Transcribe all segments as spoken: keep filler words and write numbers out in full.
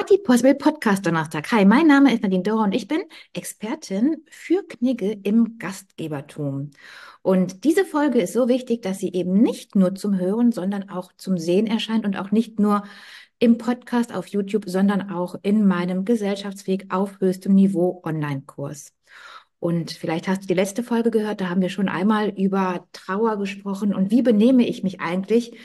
Party Possible Podcast Donnerstag. Hi, mein Name ist Nadine Dora und ich bin Expertin für Knigge im Gastgebertum. Und diese Folge ist so wichtig, dass sie eben nicht nur zum Hören, sondern auch zum Sehen erscheint und auch nicht nur im Podcast auf YouTube, sondern auch in meinem Gesellschaftsweg auf höchstem Niveau Online-Kurs. Und vielleicht hast du die letzte Folge gehört, da haben wir schon einmal über Trauer gesprochen und wie benehme ich mich eigentlich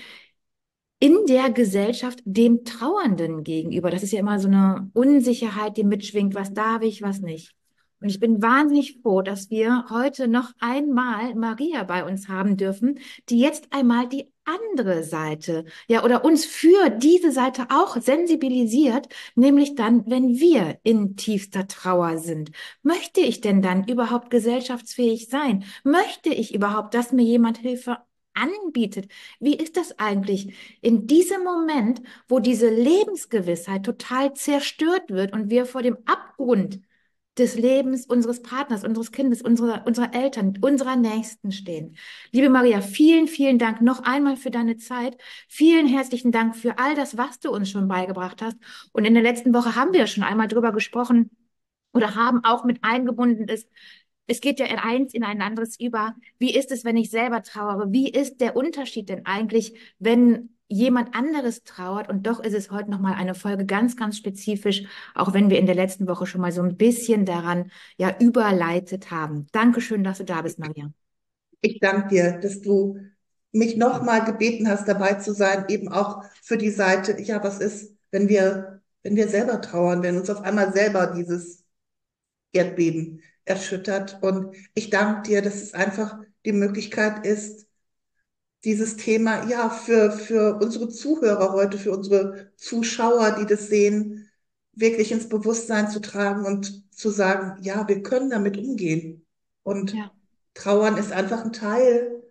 in der Gesellschaft dem Trauernden gegenüber. Das ist ja immer so eine Unsicherheit, die mitschwingt. Was darf ich, was nicht? Und ich bin wahnsinnig froh, dass wir heute noch einmal Maria bei uns haben dürfen, die jetzt einmal die andere Seite, ja, oder uns für diese Seite auch sensibilisiert, nämlich dann, wenn wir in tiefster Trauer sind. Möchte ich denn dann überhaupt gesellschaftsfähig sein? Möchte ich überhaupt, dass mir jemand Hilfe anbietet? Wie ist das eigentlich in diesem Moment, wo diese Lebensgewissheit total zerstört wird und wir vor dem Abgrund des Lebens unseres Partners, unseres Kindes, unserer, unserer Eltern, unserer Nächsten stehen? Liebe Maria, vielen, vielen Dank noch einmal für deine Zeit. Vielen herzlichen Dank für all das, was du uns schon beigebracht hast. Und in der letzten Woche haben wir schon einmal drüber gesprochen oder haben auch mit eingebunden ist, es geht ja in eins in ein anderes über. Wie ist es, wenn ich selber trauere? Wie ist der Unterschied denn eigentlich, wenn jemand anderes trauert? Und doch ist es heute nochmal eine Folge ganz, ganz spezifisch, auch wenn wir in der letzten Woche schon mal so ein bisschen daran ja überleitet haben. Dankeschön, dass du da bist, Maria. Ich danke dir, dass du mich nochmal gebeten hast, dabei zu sein, eben auch für die Seite, ja, was ist, wenn wir, wenn wir selber trauern, wenn uns auf einmal selber dieses Erdbeben erschüttert. Und ich danke dir, dass es einfach die Möglichkeit ist, dieses Thema, ja, für, für unsere Zuhörer heute, für unsere Zuschauer, die das sehen, wirklich ins Bewusstsein zu tragen und zu sagen, ja, wir können damit umgehen. Und Ja. Trauern ist einfach ein Teil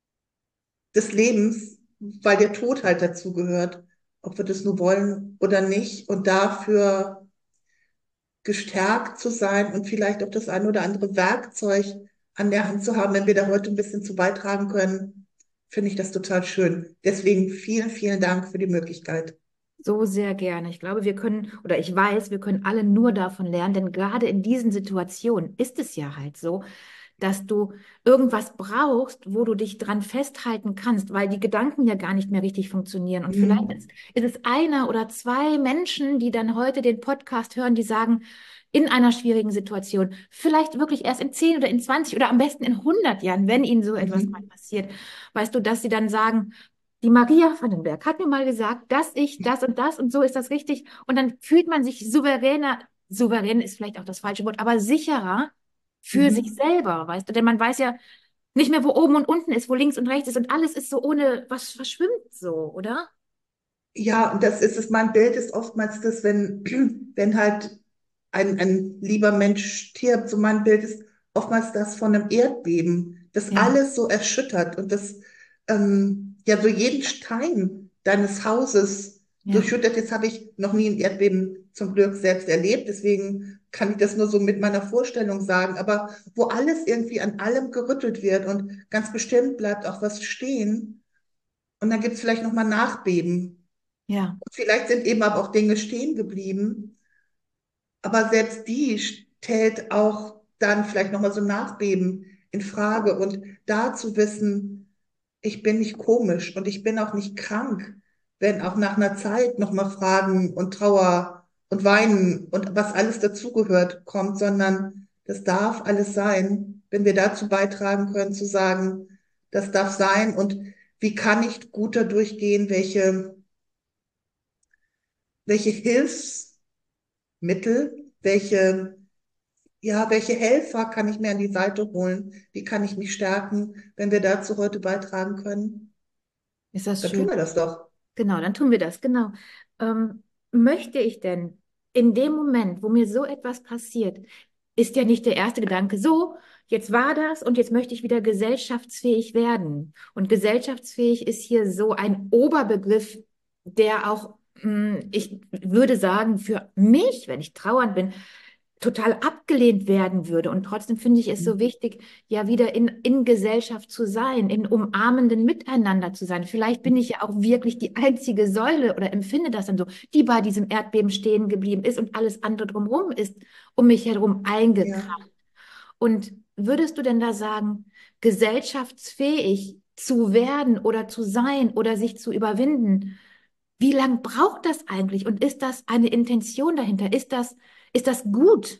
des Lebens, weil der Tod halt dazugehört, ob wir das nur wollen oder nicht. Und dafür gestärkt zu sein und vielleicht auch das ein oder andere Werkzeug an der Hand zu haben, wenn wir da heute ein bisschen zu beitragen können, finde ich das total schön. Deswegen vielen, vielen Dank für die Möglichkeit. So sehr gerne. Ich glaube, wir können, oder ich weiß, wir können alle nur davon lernen, denn gerade in diesen Situationen ist es ja halt so, dass du irgendwas brauchst, wo du dich dran festhalten kannst, weil die Gedanken ja gar nicht mehr richtig funktionieren. Und vielleicht Mhm. ist, ist es einer oder zwei Menschen, die dann heute den Podcast hören, die sagen, in einer schwierigen Situation, vielleicht wirklich erst in zehn oder in zwanzig oder am besten in hundert Jahren, wenn ihnen so etwas mal Mhm. passiert, weißt du, dass sie dann sagen, die Maria Vandenberg hat mir mal gesagt, dass ich das und das und so ist das richtig. Und dann fühlt man sich souveräner, souverän ist vielleicht auch das falsche Wort, aber sicherer für sich Mhm. selber, weißt du? Denn man weiß ja nicht mehr, wo oben und unten ist, wo links und rechts ist und alles ist so ohne, was verschwimmt so, oder? Ja, und das ist es. Mein Bild ist oftmals das, wenn, wenn halt ein, ein lieber Mensch stirbt. So mein Bild ist oftmals das von einem Erdbeben, das Ja, alles so erschüttert und das ähm, ja so jeden Stein deines Hauses ja, durchschüttert. Jetzt habe ich noch nie ein Erdbeben zum Glück selbst erlebt, deswegen kann ich das nur so mit meiner Vorstellung sagen. Aber wo alles irgendwie an allem gerüttelt wird und ganz bestimmt bleibt auch was stehen und dann gibt es vielleicht noch mal Nachbeben. ja, Vielleicht sind eben aber auch Dinge stehen geblieben, aber selbst die stellt auch dann vielleicht nochmal so ein Nachbeben in Frage. Und da zu wissen, ich bin nicht komisch und ich bin auch nicht krank, wenn auch nach einer Zeit nochmal Fragen und Trauer und Weinen und was alles dazugehört kommt, sondern das darf alles sein, wenn wir dazu beitragen können, zu sagen, das darf sein und wie kann ich gut dadurch gehen, welche, welche Hilfs Mittel, welche, ja, welche Helfer kann ich mir an die Seite holen? Wie kann ich mich stärken, wenn wir dazu heute beitragen können? ist das Dann tun schön. wir das doch. Genau, dann tun wir das, genau. Ähm, möchte ich denn in dem Moment, wo mir so etwas passiert, ist ja nicht der erste Gedanke, so, jetzt war das und jetzt möchte ich wieder gesellschaftsfähig werden. Und gesellschaftsfähig ist hier so ein Oberbegriff, der auch, mh, ich würde sagen, für mich, wenn ich trauernd bin, total abgelehnt werden würde. Und trotzdem finde ich es so wichtig, ja wieder in, in Gesellschaft zu sein, in umarmenden Miteinander zu sein. Vielleicht bin ich ja auch wirklich die einzige Säule oder empfinde das dann so, die bei diesem Erdbeben stehen geblieben ist und alles andere drumherum ist um mich herum Ja, eingekracht. Und würdest du denn da sagen, gesellschaftsfähig zu werden oder zu sein oder sich zu überwinden? Wie lang braucht das eigentlich? Und ist das eine Intention dahinter? Ist das, ist das gut?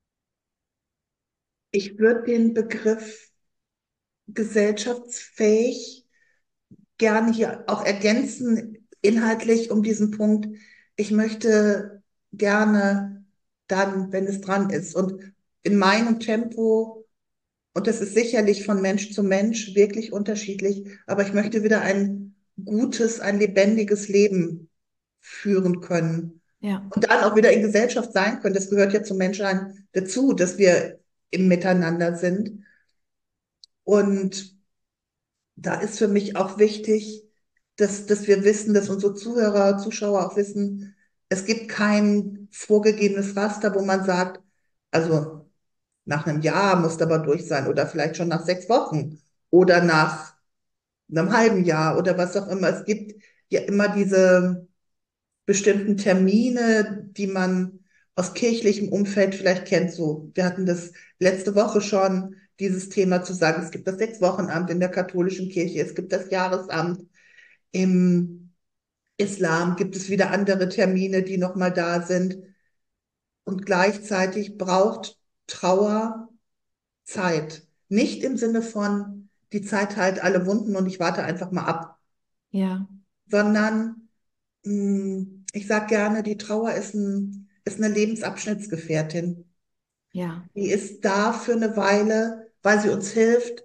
ich würde den Begriff gesellschaftsfähig gerne hier auch ergänzen, inhaltlich um diesen Punkt. Ich möchte gerne dann, wenn es dran ist und in meinem Tempo, und das ist sicherlich von Mensch zu Mensch wirklich unterschiedlich, aber ich möchte wieder ein gutes, ein lebendiges Leben führen können. Ja, Und dann auch wieder in Gesellschaft sein können. Das gehört ja zum Menschsein dazu, dass wir im Miteinander sind. Und da ist für mich auch wichtig, dass, dass wir wissen, dass unsere Zuhörer, Zuschauer auch wissen, es gibt kein vorgegebenes Raster, wo man sagt, also nach einem Jahr muss aber durch sein oder vielleicht schon nach sechs Wochen oder nach einem halben Jahr oder was auch immer. Es gibt ja immer diese bestimmten Termine, die man aus kirchlichem Umfeld vielleicht kennt. So, wir hatten das letzte Woche schon, dieses Thema zu sagen, es gibt das Sechswochenamt in der katholischen Kirche, es gibt das Jahresamt. Im Islam gibt es wieder andere Termine, die nochmal da sind. Und gleichzeitig braucht Trauer Zeit. Nicht im Sinne von, die Zeit heilt alle Wunden und ich warte einfach mal ab, ja, sondern mh, ich sage gerne, die Trauer ist ein, ist eine Lebensabschnittsgefährtin. ja, Die ist da für eine Weile, weil sie uns hilft,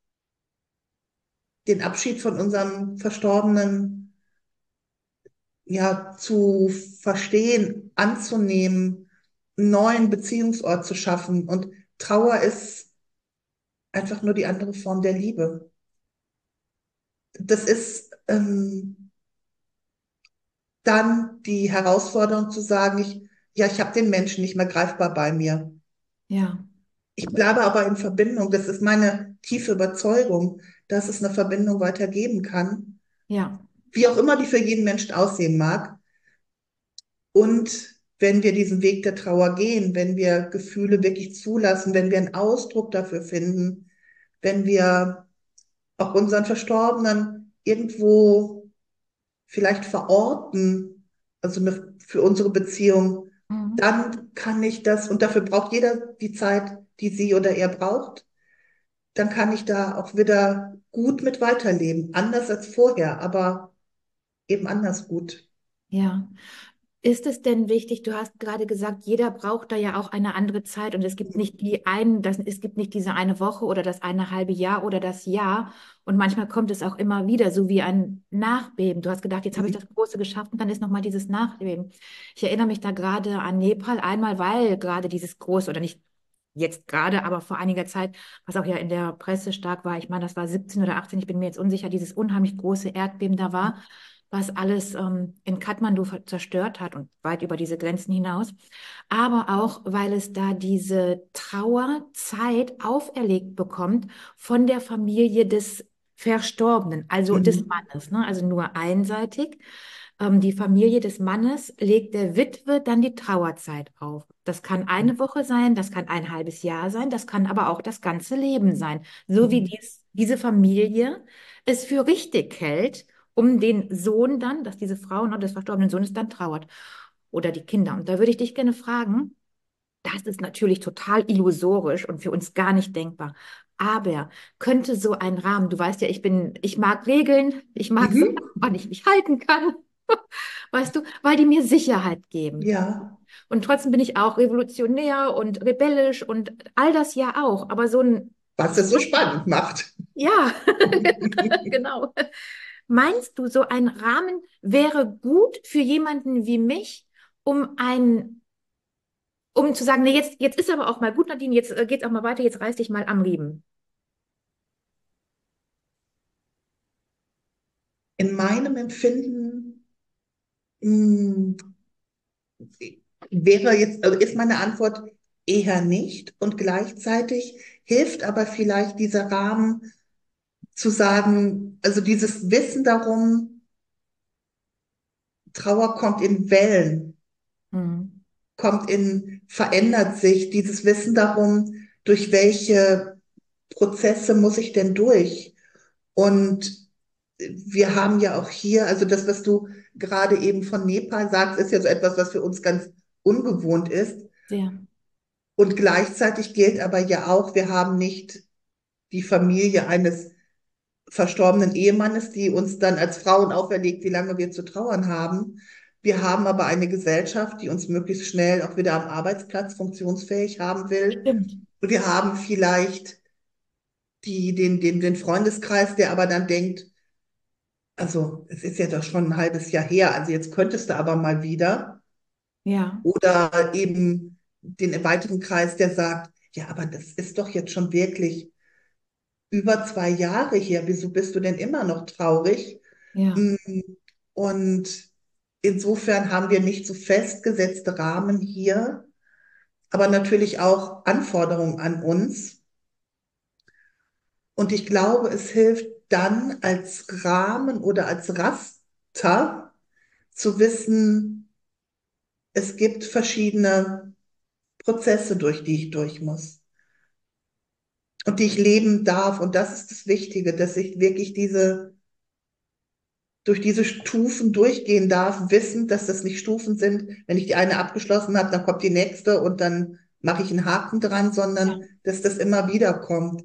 den Abschied von unserem Verstorbenen ja zu verstehen, anzunehmen, einen neuen Beziehungsort zu schaffen. Und Trauer ist einfach nur die andere Form der Liebe. Das ist ähm, dann die Herausforderung zu sagen, ich, ja, ich habe den Menschen nicht mehr greifbar bei mir. ja, Ich bleibe aber in Verbindung. Das ist meine tiefe Überzeugung, dass es eine Verbindung weitergeben kann, ja, wie auch immer die für jeden Menschen aussehen mag. Und wenn wir diesen Weg der Trauer gehen, wenn wir Gefühle wirklich zulassen, wenn wir einen Ausdruck dafür finden, wenn wir auch unseren Verstorbenen irgendwo vielleicht verorten, also eine, für unsere Beziehung, mhm. dann kann ich das, und dafür braucht jeder die Zeit, die sie oder er braucht, dann kann ich da auch wieder gut mit weiterleben. Anders als vorher, aber eben anders gut. Ja. Ist es denn wichtig, du hast gerade gesagt, jeder braucht da ja auch eine andere Zeit und es gibt nicht die einen, das, es gibt nicht diese eine Woche oder das eine halbe Jahr oder das Jahr und manchmal kommt es auch immer wieder, so wie ein Nachbeben. Du hast gedacht, jetzt habe ich das Mhm. Große geschafft und dann ist nochmal dieses Nachbeben. Ich erinnere mich da gerade an Nepal, einmal weil gerade dieses Große oder nicht jetzt gerade, aber vor einiger Zeit, was auch ja in der Presse stark war, ich meine, das war siebzehn oder achtzehn, ich bin mir jetzt unsicher, dieses unheimlich große Erdbeben da war, was alles ähm, in Kathmandu ver- zerstört hat und weit über diese Grenzen hinaus. Aber auch, weil es da diese Trauerzeit auferlegt bekommt von der Familie des Verstorbenen, also des Mhm. Mannes, ne? Also nur einseitig. Ähm, die Familie des Mannes legt der Witwe dann die Trauerzeit auf. Das kann eine Woche sein, das kann ein halbes Jahr sein, das kann aber auch das ganze Leben sein. So wie Mhm. dies, diese Familie es für richtig hält, um den Sohn dann, dass diese Frau noch des verstorbenen Sohnes dann trauert. Oder die Kinder. Und da würde ich dich gerne fragen, das ist natürlich total illusorisch und für uns gar nicht denkbar. Aber könnte so ein Rahmen, du weißt ja, ich bin, ich mag Regeln, ich mag Sachen, Mhm. wann ich mich halten kann, weißt du, weil die mir Sicherheit geben. Ja, Und trotzdem bin ich auch revolutionär und rebellisch und all das ja auch. Aber so ein, was es so spannend macht. ja, genau. Meinst du, so ein Rahmen wäre gut für jemanden wie mich, um ein, um zu sagen, nee, jetzt, jetzt ist aber auch mal gut, Nadine, jetzt äh, geht's auch mal weiter, jetzt reiß dich mal am Riemen. In meinem Empfinden mh, wäre jetzt, also ist meine Antwort eher nicht. Und gleichzeitig hilft aber vielleicht dieser Rahmen zu sagen, also dieses Wissen darum, Trauer kommt in Wellen, Mhm. kommt in, verändert sich, dieses Wissen darum, durch welche Prozesse muss ich denn durch? Und wir haben ja auch hier, also das, was du gerade eben von Nepal sagst, ist ja so etwas, was für uns ganz ungewohnt ist. Sehr. Und gleichzeitig gilt aber ja auch, wir haben nicht die Familie eines verstorbenen Ehemannes, die uns dann als Frauen auferlegt, wie lange wir zu trauern haben. Wir haben aber eine Gesellschaft, die uns möglichst schnell auch wieder am Arbeitsplatz funktionsfähig haben will. Stimmt. Und wir haben vielleicht die, den, den, den Freundeskreis, der aber dann denkt, also es ist ja doch schon ein halbes Jahr her, also jetzt könntest du aber mal wieder. Ja, Oder eben den weiteren Kreis, der sagt, ja, aber das ist doch jetzt schon wirklich über zwei Jahre her. Wieso bist du denn immer noch traurig? ja, Mm, Und insofern haben wir nicht so festgesetzte Rahmen hier, aber natürlich auch Anforderungen an uns. Und ich glaube, es hilft dann als Rahmen oder als Raster zu wissen, es gibt verschiedene Prozesse, durch die ich durch muss und die ich leben darf. Und das ist das Wichtige, dass ich wirklich diese, durch diese Stufen durchgehen darf, wissend, dass das nicht Stufen sind. Wenn ich die eine abgeschlossen habe, dann kommt die nächste und dann mache ich einen Haken dran, ja, sondern dass das immer wieder kommt.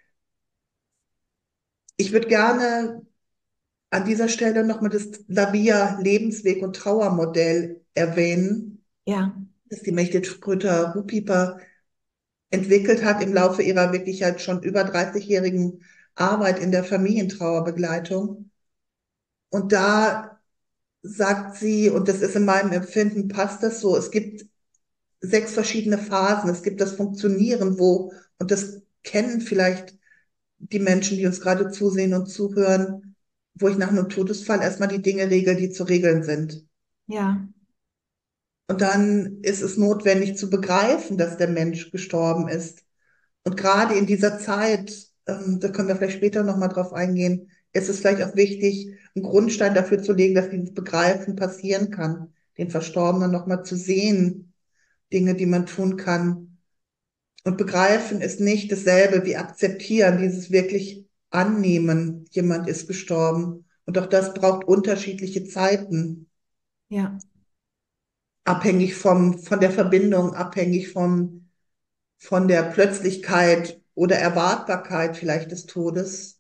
Ich würde gerne an dieser Stelle nochmal das Labia Lebensweg- und Trauermodell erwähnen, ja, das die Mechthild Schröter-Rupiper entwickelt hat im Laufe ihrer wirklich halt schon über dreißigjährigen Arbeit in der Familientrauerbegleitung. Und da sagt sie, und das ist in meinem Empfinden, passt das so, es gibt sechs verschiedene Phasen. Es gibt das Funktionieren, wo, und das kennen vielleicht die Menschen, die uns gerade zusehen und zuhören, wo ich nach einem Todesfall erstmal die Dinge regel, die zu regeln sind. ja, Und dann ist es notwendig zu begreifen, dass der Mensch gestorben ist. Und gerade in dieser Zeit, ähm, da können wir vielleicht später nochmal drauf eingehen, ist es vielleicht auch wichtig, einen Grundstein dafür zu legen, dass dieses Begreifen passieren kann, den Verstorbenen nochmal zu sehen, Dinge, die man tun kann. Und begreifen ist nicht dasselbe wie akzeptieren, dieses wirklich annehmen, jemand ist gestorben. Und auch das braucht unterschiedliche Zeiten, ja, abhängig vom, von der Verbindung, abhängig vom, von der Plötzlichkeit oder Erwartbarkeit vielleicht des Todes.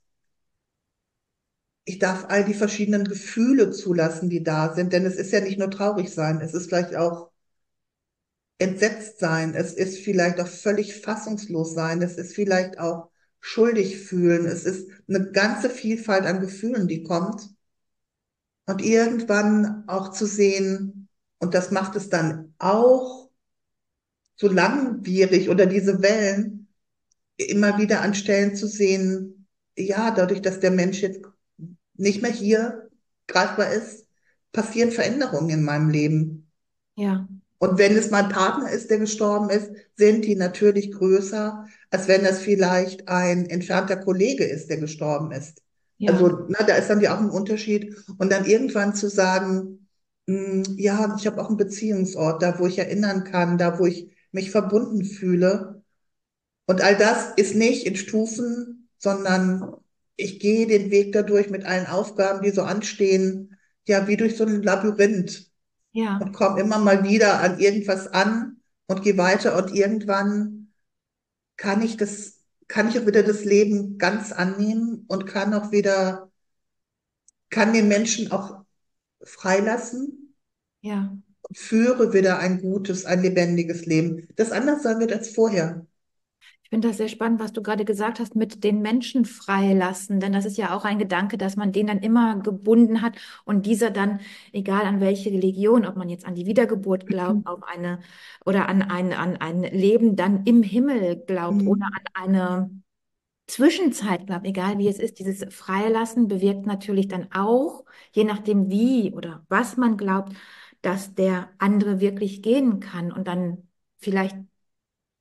Ich darf all die verschiedenen Gefühle zulassen, die da sind, denn es ist ja nicht nur traurig sein, es ist vielleicht auch entsetzt sein, es ist vielleicht auch völlig fassungslos sein, es ist vielleicht auch schuldig fühlen, es ist eine ganze Vielfalt an Gefühlen, die kommt und irgendwann auch zu sehen, und das macht es dann auch so langwierig oder diese Wellen, immer wieder an Stellen zu sehen, ja, dadurch, dass der Mensch jetzt nicht mehr hier greifbar ist, passieren Veränderungen in meinem Leben. ja, Und wenn es mein Partner ist, der gestorben ist, sind die natürlich größer, als wenn es vielleicht ein entfernter Kollege ist, der gestorben ist. ja, Also, na, da ist dann ja auch ein Unterschied. Und dann irgendwann zu sagen, mh, ja, ich habe auch einen Beziehungsort, da wo ich erinnern kann, da wo ich mich verbunden fühle. Und all das ist nicht in Stufen, sondern ich gehe den Weg dadurch mit allen Aufgaben, die so anstehen, ja, wie durch so ein Labyrinth ja, und komme immer mal wieder an irgendwas an und gehe weiter und irgendwann kann ich das, kann ich auch wieder das Leben ganz annehmen und kann auch wieder, kann den Menschen auch freilassen ja. und führe wieder ein gutes, ein lebendiges Leben, das anders sein wird als vorher. Ich finde das sehr spannend, was du gerade gesagt hast, mit den Menschen freilassen, denn das ist ja auch ein Gedanke, dass man den dann immer gebunden hat und dieser dann, egal an welche Religion, ob man jetzt an die Wiedergeburt glaubt, auf eine oder an ein, an ein Leben dann im Himmel glaubt oder Mhm. an eine Zwischenzeit glaubt, egal wie es ist, dieses Freilassen bewirkt natürlich dann auch, je nachdem wie oder was man glaubt, dass der andere wirklich gehen kann und dann vielleicht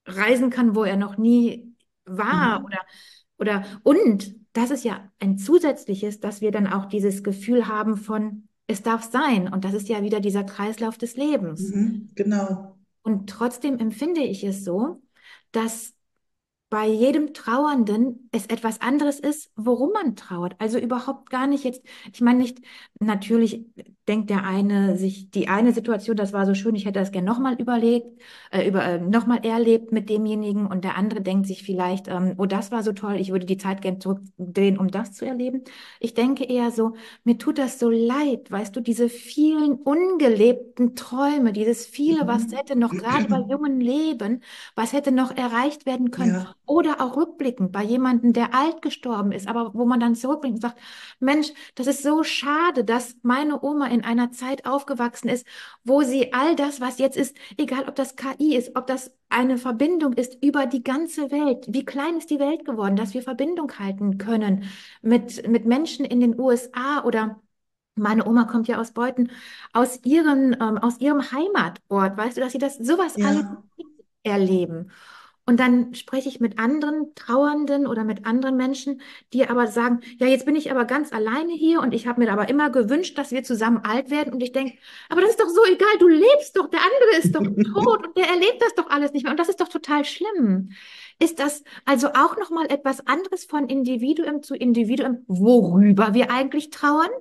reisen kann, wo er noch nie war Mhm. oder, oder, und das ist ja ein zusätzliches, dass wir dann auch dieses Gefühl haben von, es darf sein. Und das ist ja wieder dieser Kreislauf des Lebens. Mhm. Genau. Und trotzdem empfinde ich es so, dass bei jedem Trauernden es etwas anderes ist, worum man trauert. Also überhaupt gar nicht jetzt, ich meine nicht, natürlich denkt der eine sich, die eine Situation, das war so schön, ich hätte das gern nochmal überlegt, äh, über, äh, nochmal erlebt mit demjenigen und der andere denkt sich vielleicht, ähm, oh, das war so toll, ich würde die Zeit gern zurückdrehen, um das zu erleben. Ich denke eher so, mir tut das so leid, weißt du, diese vielen ungelebten Träume, dieses viele, was Mhm. hätte noch gerade bei jungen Leben, was hätte noch erreicht werden können. Ja, Oder auch rückblickend bei jemandem, der alt gestorben ist, aber wo man dann zurückblickt und sagt, Mensch, das ist so schade, dass meine Oma in einer Zeit aufgewachsen ist, wo sie all das, was jetzt ist, egal ob das K I ist, ob das eine Verbindung ist über die ganze Welt. Wie klein ist die Welt geworden, dass wir Verbindung halten können mit, mit Menschen in den U S A oder meine Oma kommt ja aus Beuthen, aus ihren, ähm, aus ihrem Heimatort, weißt du, dass sie das sowas alles ja. erleben. Und dann spreche ich mit anderen Trauernden oder mit anderen Menschen, die aber sagen, ja, jetzt bin ich aber ganz alleine hier und ich habe mir aber immer gewünscht, dass wir zusammen alt werden. Und ich denke, aber das ist doch so egal, du lebst doch, der andere ist doch tot und der erlebt das doch alles nicht mehr. Und das ist doch total schlimm. Ist das also auch nochmal etwas anderes von Individuum zu Individuum, worüber wir eigentlich trauern?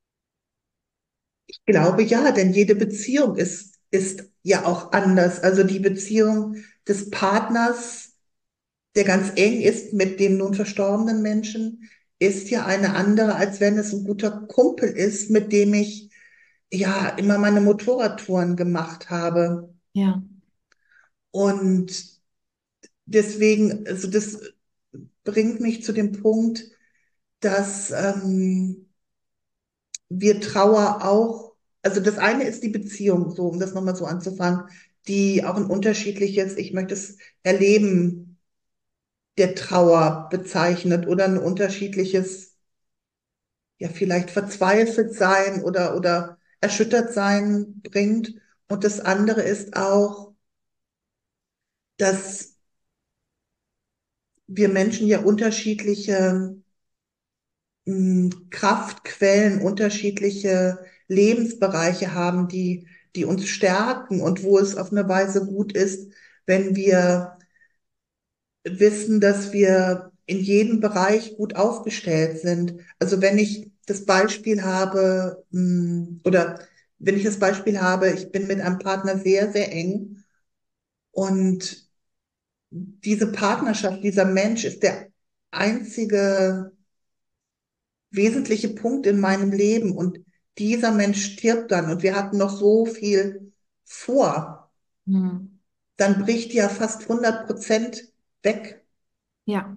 Ich glaube ja, denn jede Beziehung ist, ist ja auch anders. Also die Beziehung des Partners, der ganz eng ist mit dem nun verstorbenen Menschen, ist ja eine andere, als wenn es ein guter Kumpel ist, mit dem ich ja immer meine Motorradtouren gemacht habe. Ja, Und deswegen, also das bringt mich zu dem Punkt, dass ähm, wir Trauer auch, also das eine ist die Beziehung, so um das nochmal so anzufangen, die auch ein unterschiedliches, ich möchte es Erleben der Trauer bezeichnet oder ein unterschiedliches, ja vielleicht verzweifelt sein oder oder erschüttert sein bringt. Und das andere ist auch, dass wir Menschen ja unterschiedliche mh, Kraftquellen, unterschiedliche Lebensbereiche haben, die, die uns stärken und wo es auf eine Weise gut ist, wenn wir wissen, dass wir in jedem Bereich gut aufgestellt sind. Also wenn ich das Beispiel habe, mh, oder wenn ich das Beispiel habe, ich bin mit einem Partner sehr, sehr eng und diese Partnerschaft, dieser Mensch ist der einzige wesentliche Punkt in meinem Leben und dieser Mensch stirbt dann und wir hatten noch so viel vor, hm. dann bricht ja fast hundert Prozent weg. Ja,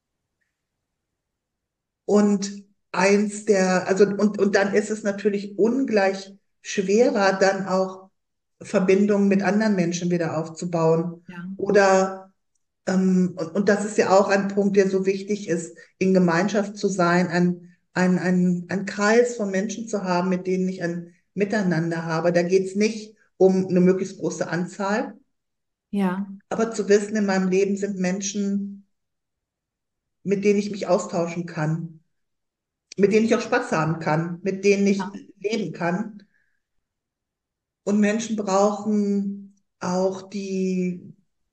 Und eins der, also, und, und dann ist es natürlich ungleich schwerer, dann auch Verbindungen mit anderen Menschen wieder aufzubauen. ja, Oder, ähm, und, und das ist ja auch ein Punkt, der so wichtig ist, in Gemeinschaft zu sein, ein, ein, ein, ein Kreis von Menschen zu haben, mit denen ich ein Miteinander habe. Da geht es nicht um eine möglichst große Anzahl, ja, aber zu wissen, in meinem Leben sind Menschen, mit denen ich mich austauschen kann, mit denen ich auch Spaß haben kann, mit denen ich ja, leben kann. Und Menschen brauchen auch die,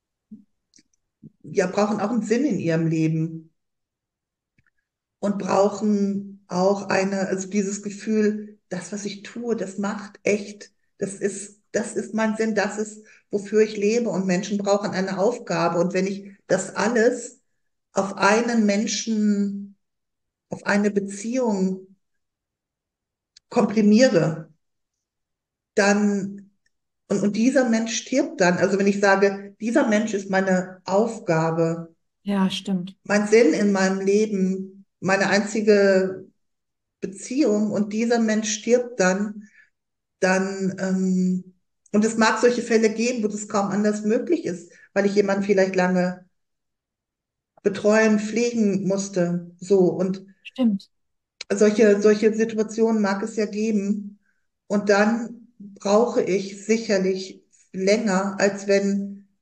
ja, brauchen auch einen Sinn in ihrem Leben und brauchen auch eine, also dieses Gefühl, das, was ich tue, das macht echt, das ist, das ist mein Sinn, das ist, wofür ich lebe. Und Menschen brauchen eine Aufgabe. Und wenn ich das alles auf einen Menschen, auf eine Beziehung komprimiere, dann, und, und dieser Mensch stirbt dann, also wenn ich sage, dieser Mensch ist meine Aufgabe, ja, stimmt. mein Sinn in meinem Leben, meine einzige Beziehung und dieser Mensch stirbt dann, dann, ähm, und es mag solche Fälle geben, wo das kaum anders möglich ist, weil ich jemanden vielleicht lange betreuen, pflegen musste, so. Und Stimmt. solche, solche Situationen mag es ja geben. Und dann brauche ich sicherlich länger, als wenn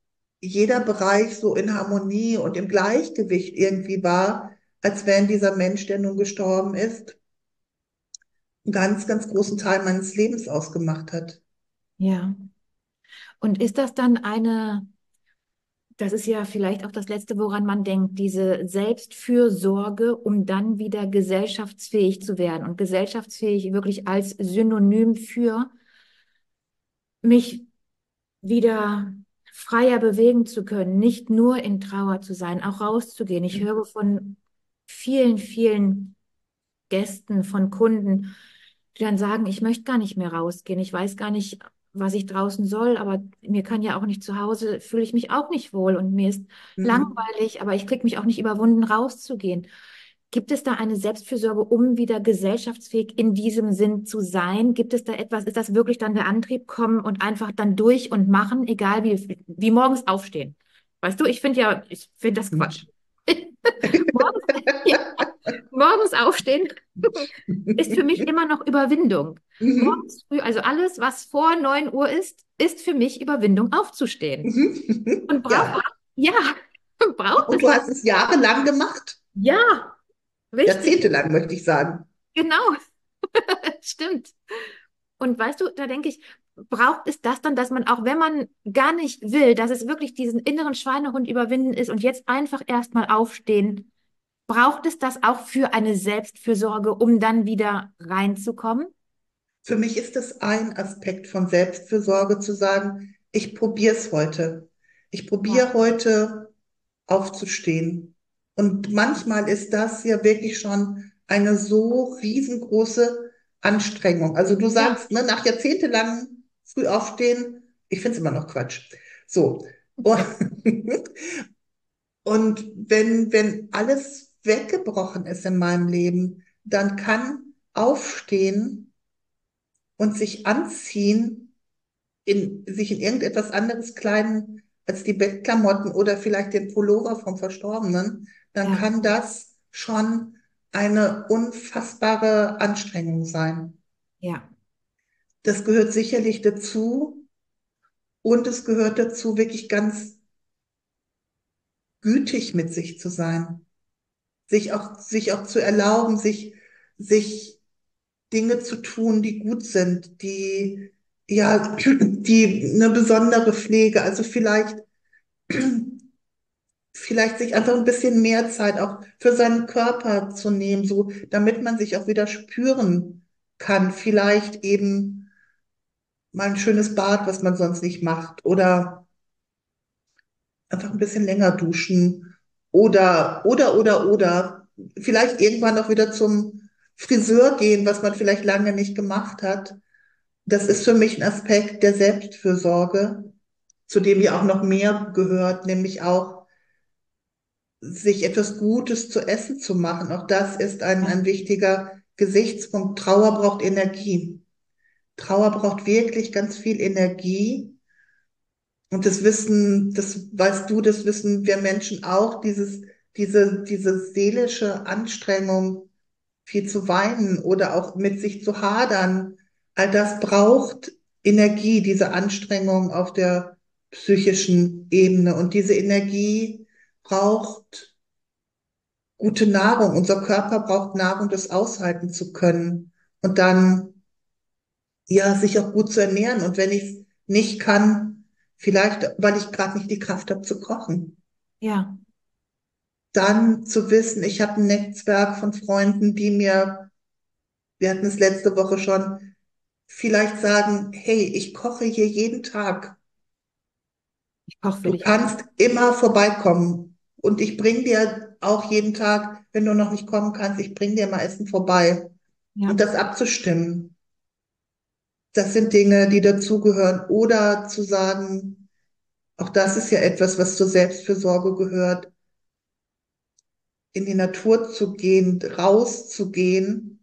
jeder Bereich so in Harmonie und im Gleichgewicht irgendwie war, als wenn dieser Mensch, der nun gestorben ist, einen ganz, ganz großen Teil meines Lebens ausgemacht hat. Ja. Und ist das dann eine, das ist ja vielleicht auch das Letzte, woran man denkt, diese Selbstfürsorge, um dann wieder gesellschaftsfähig zu werden und gesellschaftsfähig wirklich als Synonym für mich wieder freier bewegen zu können, nicht nur in Trauer zu sein, auch rauszugehen. Ich höre von vielen, vielen Gästen, von Kunden, die dann sagen, ich möchte gar nicht mehr rausgehen. Ich weiß gar nicht, was ich draußen soll, aber mir kann ja auch nicht zu Hause, fühle ich mich auch nicht wohl und mir ist Mhm. langweilig, aber ich kriege mich auch nicht überwunden, rauszugehen. Gibt es da eine Selbstfürsorge, um wieder gesellschaftsfähig in diesem Sinn zu sein? Gibt es da etwas, ist das wirklich dann der Antrieb, kommen und einfach dann durch und machen, egal wie, wie morgens aufstehen? Weißt du, ich finde ja, ich finde das Quatsch. Morgens, ja, morgens aufstehen ist für mich immer noch Überwindung. Mhm. Morgens früh, also alles, was vor neun Uhr ist, ist für mich Überwindung aufzustehen. Mhm. Und braucht, Ja, ja, braucht und es du das? hast es jahrelang gemacht, Ja, richtig, jahrzehntelang möchte ich sagen. genau, stimmt. Und weißt du, da denke ich, braucht es das dann, dass man auch, wenn man gar nicht will, dass es wirklich diesen inneren Schweinehund überwinden ist und jetzt einfach erstmal aufstehen, braucht es das auch für eine Selbstfürsorge, um dann wieder reinzukommen? Für mich ist es ein Aspekt von Selbstfürsorge zu sagen, ich probiere es heute. Ich Ja, probiere heute aufzustehen. Und manchmal ist das ja wirklich schon eine so riesengroße Anstrengung. Also du ja, sagst, ne, nach jahrzehntelang früh aufstehen, ich finde es immer noch Quatsch. So. Und, und wenn, wenn alles weggebrochen ist in meinem Leben, dann kann Aufstehen und sich anziehen, in, sich in irgendetwas anderes kleiden als die Bettklamotten oder vielleicht den Pullover vom Verstorbenen, dann ja, kann das schon eine unfassbare Anstrengung sein. ja, Das gehört sicherlich dazu und es gehört dazu, wirklich ganz gütig mit sich zu sein, sich auch, sich auch zu erlauben, sich, sich Dinge zu tun, die gut sind, die, ja, die eine besondere Pflege, also vielleicht vielleicht sich einfach ein bisschen mehr Zeit auch für seinen Körper zu nehmen, so damit man sich auch wieder spüren kann. Vielleicht eben mal ein schönes Bad, was man sonst nicht macht, oder einfach ein bisschen länger duschen oder oder oder oder vielleicht irgendwann auch wieder zum Friseur gehen, was man vielleicht lange nicht gemacht hat. Das ist für mich ein Aspekt der Selbstfürsorge, zu dem ja auch noch mehr gehört, nämlich auch sich etwas Gutes zu essen zu machen. Auch das ist ein, ja, ein wichtiger Gesichtspunkt. Trauer braucht Energie. Trauer braucht wirklich ganz viel Energie. Und das wissen, das weißt du, das wissen wir Menschen auch, dieses, diese, diese seelische Anstrengung, viel zu weinen oder auch mit sich zu hadern. All das braucht Energie, diese Anstrengung auf der psychischen Ebene. Und diese Energie braucht gute Nahrung. Unser Körper braucht Nahrung, das aushalten zu können. Und dann, ja, sich auch gut zu ernähren. Und wenn ich es nicht kann, vielleicht, weil ich gerade nicht die Kraft habe zu kochen, ja, dann zu wissen, ich habe ein Netzwerk von Freunden, die mir, wir hatten es letzte Woche schon, vielleicht sagen, hey, ich koche hier jeden Tag. ich koche für Du dich. kannst immer vorbeikommen. Und ich bring dir auch jeden Tag, wenn du noch nicht kommen kannst, ich bring dir mal Essen vorbei. Ja, Und das abzustimmen. Das sind Dinge, die dazugehören. Oder zu sagen, auch das ist ja etwas, was zur Selbstfürsorge gehört, in die Natur zu gehen, rauszugehen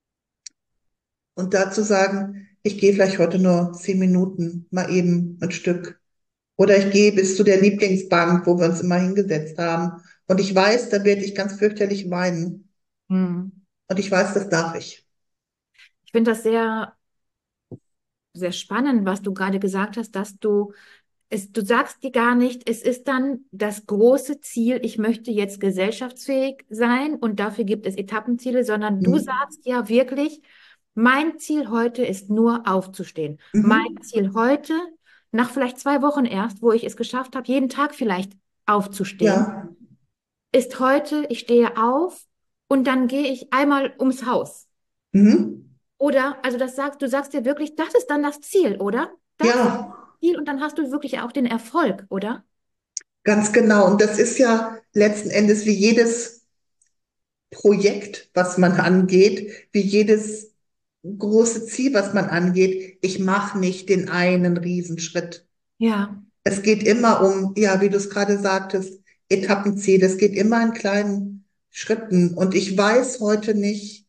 und da zu sagen, ich gehe vielleicht heute nur zehn Minuten, mal eben ein Stück. Oder ich gehe bis zu der Lieblingsbank, wo wir uns immer hingesetzt haben. Und ich weiß, da werde ich ganz fürchterlich weinen. hm. Und ich weiß, das darf ich. Ich finde das sehr, sehr spannend, was du gerade gesagt hast, dass du es, du sagst dir gar nicht, es ist dann das große Ziel, ich möchte jetzt gesellschaftsfähig sein und dafür gibt es Etappenziele, sondern du Mhm. sagst ja wirklich, mein Ziel heute ist nur aufzustehen. Mein Mhm. Ziel heute, nach vielleicht zwei Wochen erst, wo ich es geschafft habe, jeden Tag vielleicht aufzustehen, Ja. ist heute, ich stehe auf und dann gehe ich einmal ums Haus. Mhm. Oder, also das sagst, du sagst dir wirklich, das ist dann das Ziel, oder? Das ist Ja, das Ziel und dann hast du wirklich auch den Erfolg, oder? ganz genau. Und das ist ja letzten Endes wie jedes Projekt, was man angeht, wie jedes große Ziel, was man angeht. Ich mache nicht den einen Riesenschritt. Ja, Es geht immer um, ja, wie du es gerade sagtest, Etappenziel. Es geht immer in kleinen Schritten. Und ich weiß heute nicht,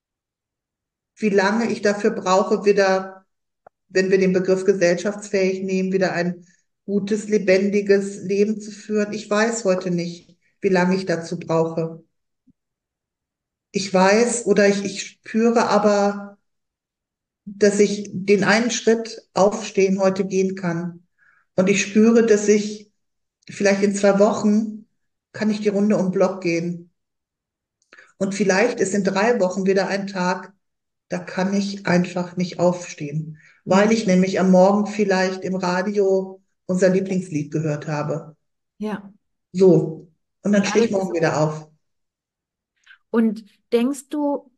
wie lange ich dafür brauche, wieder, wenn wir den Begriff gesellschaftsfähig nehmen, wieder ein gutes, lebendiges Leben zu führen. Ich weiß heute nicht, wie lange ich dazu brauche. Ich weiß oder ich, ich spüre aber, dass ich den einen Schritt aufstehen heute gehen kann. Und ich spüre, dass ich vielleicht in zwei Wochen kann ich die Runde um den Block gehen. Und vielleicht ist in drei Wochen wieder ein Tag, da kann ich einfach nicht aufstehen, weil ja, ich nämlich am Morgen vielleicht im Radio unser Lieblingslied gehört habe. ja. So. Und dann Und stehe alles ich ist morgen wieder okay. auf. Und denkst du,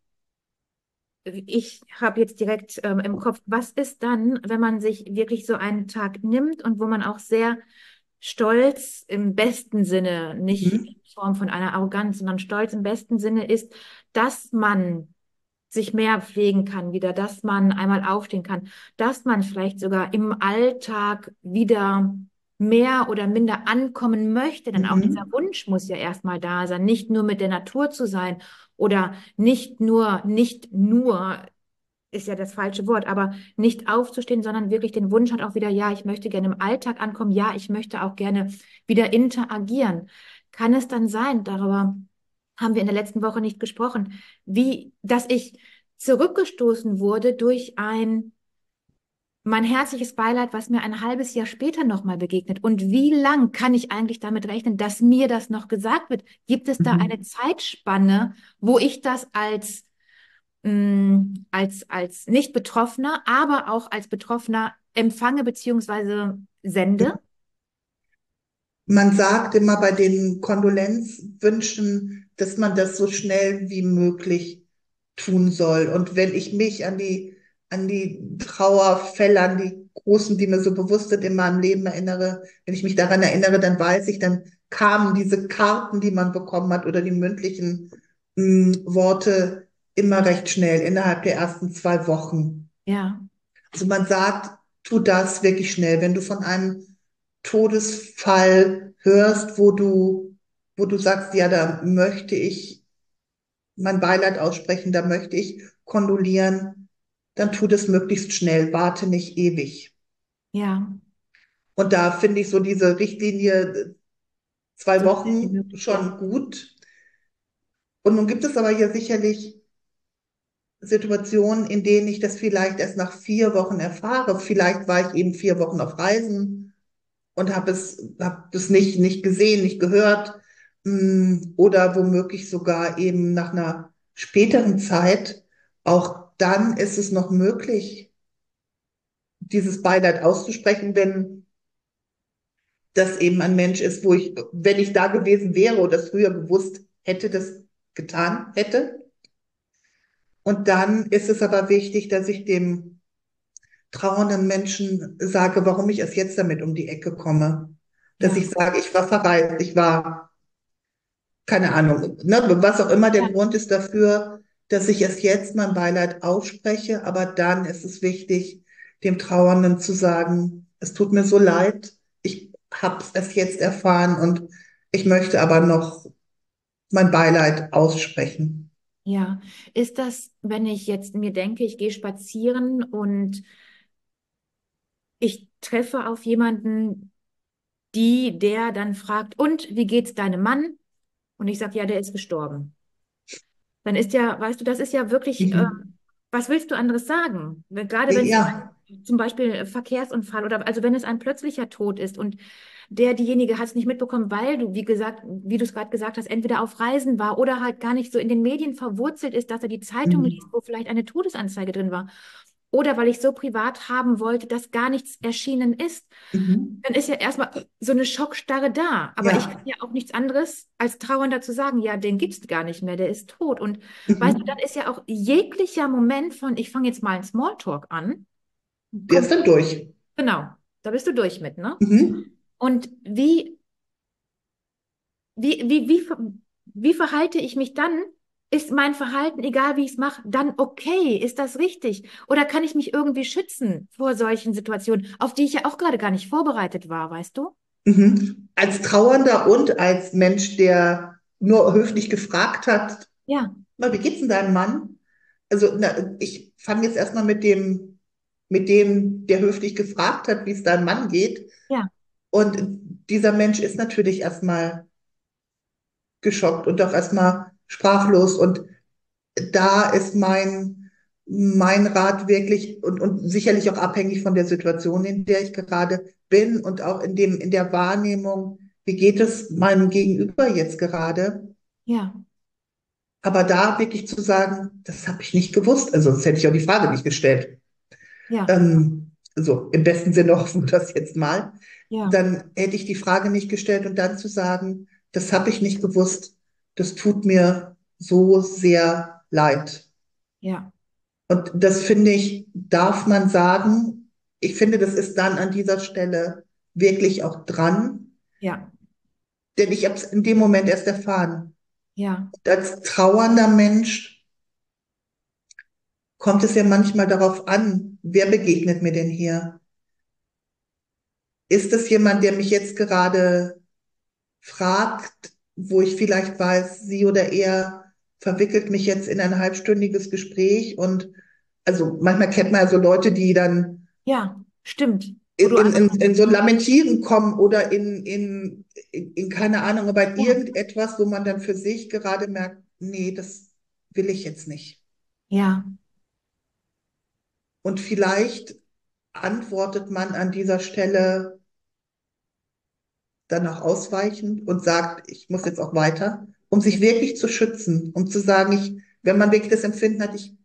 ich habe jetzt direkt ähm, im Kopf, was ist dann, wenn man sich wirklich so einen Tag nimmt und wo man auch sehr stolz im besten Sinne, nicht in Mhm. Form von einer Arroganz, sondern stolz im besten Sinne ist, dass man sich mehr pflegen kann wieder, dass man einmal aufstehen kann, dass man vielleicht sogar im Alltag wieder mehr oder minder ankommen möchte. Denn auch dieser Mhm. Wunsch muss ja erstmal da sein, nicht nur mit der Natur zu sein oder nicht nur, nicht nur ist ja das falsche Wort, aber nicht aufzustehen, sondern wirklich den Wunsch hat auch wieder, ja, ich möchte gerne im Alltag ankommen, ja, ich möchte auch gerne wieder interagieren. Kann es dann sein, darüber haben wir in der letzten Woche nicht gesprochen, wie, dass ich zurückgestoßen wurde durch ein, mein herzliches Beileid, was mir ein halbes Jahr später nochmal begegnet. Und wie lang kann ich eigentlich damit rechnen, dass mir das noch gesagt wird? Gibt es da eine Mhm. Zeitspanne, wo ich das als mh, als, als Nicht-Betroffener, aber auch als Betroffener empfange beziehungsweise sende? Man sagt immer bei den Kondolenzwünschen, dass man das so schnell wie möglich tun soll. Und wenn ich mich an die, an die Trauerfälle, an die großen, die mir so bewusst sind in meinem Leben erinnere, wenn ich mich daran erinnere, dann weiß ich, dann kamen diese Karten, die man bekommen hat oder die mündlichen mh, Worte immer recht schnell, innerhalb der ersten zwei Wochen. Ja, Also man sagt, tu das wirklich schnell. Wenn du von einem Todesfall hörst, wo du, wo du sagst, ja, da möchte ich mein Beileid aussprechen, da möchte ich kondolieren, dann tu das möglichst schnell, warte nicht ewig. ja, Und da finde ich so diese Richtlinie zwei so schnell wie Wochen möglich, ja. schon gut. Und nun gibt es aber hier sicherlich Situationen, in denen ich das vielleicht erst nach vier Wochen erfahre. Vielleicht war ich eben vier Wochen auf Reisen und habe es, hab es nicht, nicht gesehen, nicht gehört, mm, oder womöglich sogar eben nach einer späteren Zeit. Auch dann ist es noch möglich, dieses Beileid auszusprechen, wenn das eben ein Mensch ist, wo ich, wenn ich da gewesen wäre oder das früher gewusst hätte, das getan hätte. Und dann ist es aber wichtig, dass ich dem trauernden Menschen sage, warum ich erst jetzt damit um die Ecke komme. Dass Ja, ich sage, ich war verreist, ich war keine Ahnung, ne, was auch immer der ja, Grund ist dafür, dass ich es jetzt mein Beileid ausspreche, aber dann ist es wichtig, dem Trauernden zu sagen, es tut mir so leid, ich habe es jetzt erfahren und ich möchte aber noch mein Beileid aussprechen. ja. Ist das, wenn ich jetzt mir denke, ich gehe spazieren und ich treffe auf jemanden, die, der dann fragt, und wie geht's deinem Mann? Und ich sage, ja, der ist gestorben. Dann ist ja, weißt du, das ist ja wirklich, äh, Mhm. was willst du anderes sagen? Wenn- Gerade wenn es so ein Ja, zum Beispiel Verkehrsunfall oder also wenn es ein plötzlicher Tod ist und der, diejenige hat es nicht mitbekommen, weil du, wie gesagt, wie du es gerade gesagt hast, entweder auf Reisen war oder halt gar nicht so in den Medien verwurzelt ist, dass er die Zeitung liest, Mhm. wo vielleicht eine Todesanzeige drin war. Oder weil ich so privat haben wollte, dass gar nichts erschienen ist, Mhm. dann ist ja erstmal so eine Schockstarre da. Aber ich kann Ja. ja auch nichts anderes als Trauernder zu sagen, ja, den gibt es gar nicht mehr, der ist tot. Und weißt du, dann Mhm. ist ja auch jeglicher Moment von, ich fange jetzt mal einen Smalltalk an, Der ist komplett, dann durch. genau, da bist du durch mit, ne? Mhm. Und wie, wie, wie, wie, ver- wie verhalte ich mich dann? Ist mein Verhalten, egal wie ich es mache, dann okay? Ist das richtig? Oder kann ich mich irgendwie schützen vor solchen Situationen, auf die ich ja auch gerade gar nicht vorbereitet war, weißt du? Mhm. Als Trauernder und als Mensch, der nur höflich gefragt hat, Ja, na, wie geht's denn deinem Mann? Also, na, ich fange jetzt erstmal mit dem, mit dem, der höflich gefragt hat, wie es deinem Mann geht. ja, Und dieser Mensch ist natürlich erstmal geschockt und auch erstmal sprachlos. Und da ist mein, mein Rat wirklich und, und sicherlich auch abhängig von der Situation, in der ich gerade bin und auch in dem, in der Wahrnehmung, wie geht es meinem Gegenüber jetzt gerade? ja, Aber da wirklich zu sagen, das habe ich nicht gewusst, also sonst hätte ich auch die Frage nicht gestellt. ja, Ähm, so im besten Sinne hoffen wir das jetzt mal. ja, Dann hätte ich die Frage nicht gestellt und dann zu sagen, das habe ich nicht gewusst, das tut mir so sehr leid. ja, Und das finde ich, darf man sagen. Ich finde, das ist dann an dieser Stelle wirklich auch dran, ja, denn ich habe es in dem Moment erst erfahren. ja, Und als trauernder Mensch kommt es ja manchmal darauf an, wer begegnet mir denn hier? Ist es jemand, der mich jetzt gerade fragt, wo ich vielleicht weiß, sie oder er verwickelt mich jetzt in ein halbstündiges Gespräch und also manchmal kennt man ja so Leute, die dann ja, stimmt. Wo in, du in, einfach, in, in so ein Lamentieren kommen oder in, in, in, in keine Ahnung, aber ja, irgendetwas, wo man dann für sich gerade merkt, nee, das will ich jetzt nicht. ja, Und vielleicht antwortet man an dieser Stelle dann auch ausweichend und sagt, ich muss jetzt auch weiter, um ja, sich wirklich zu schützen, um zu sagen, ich, wenn man wirklich das Empfinden hat, ich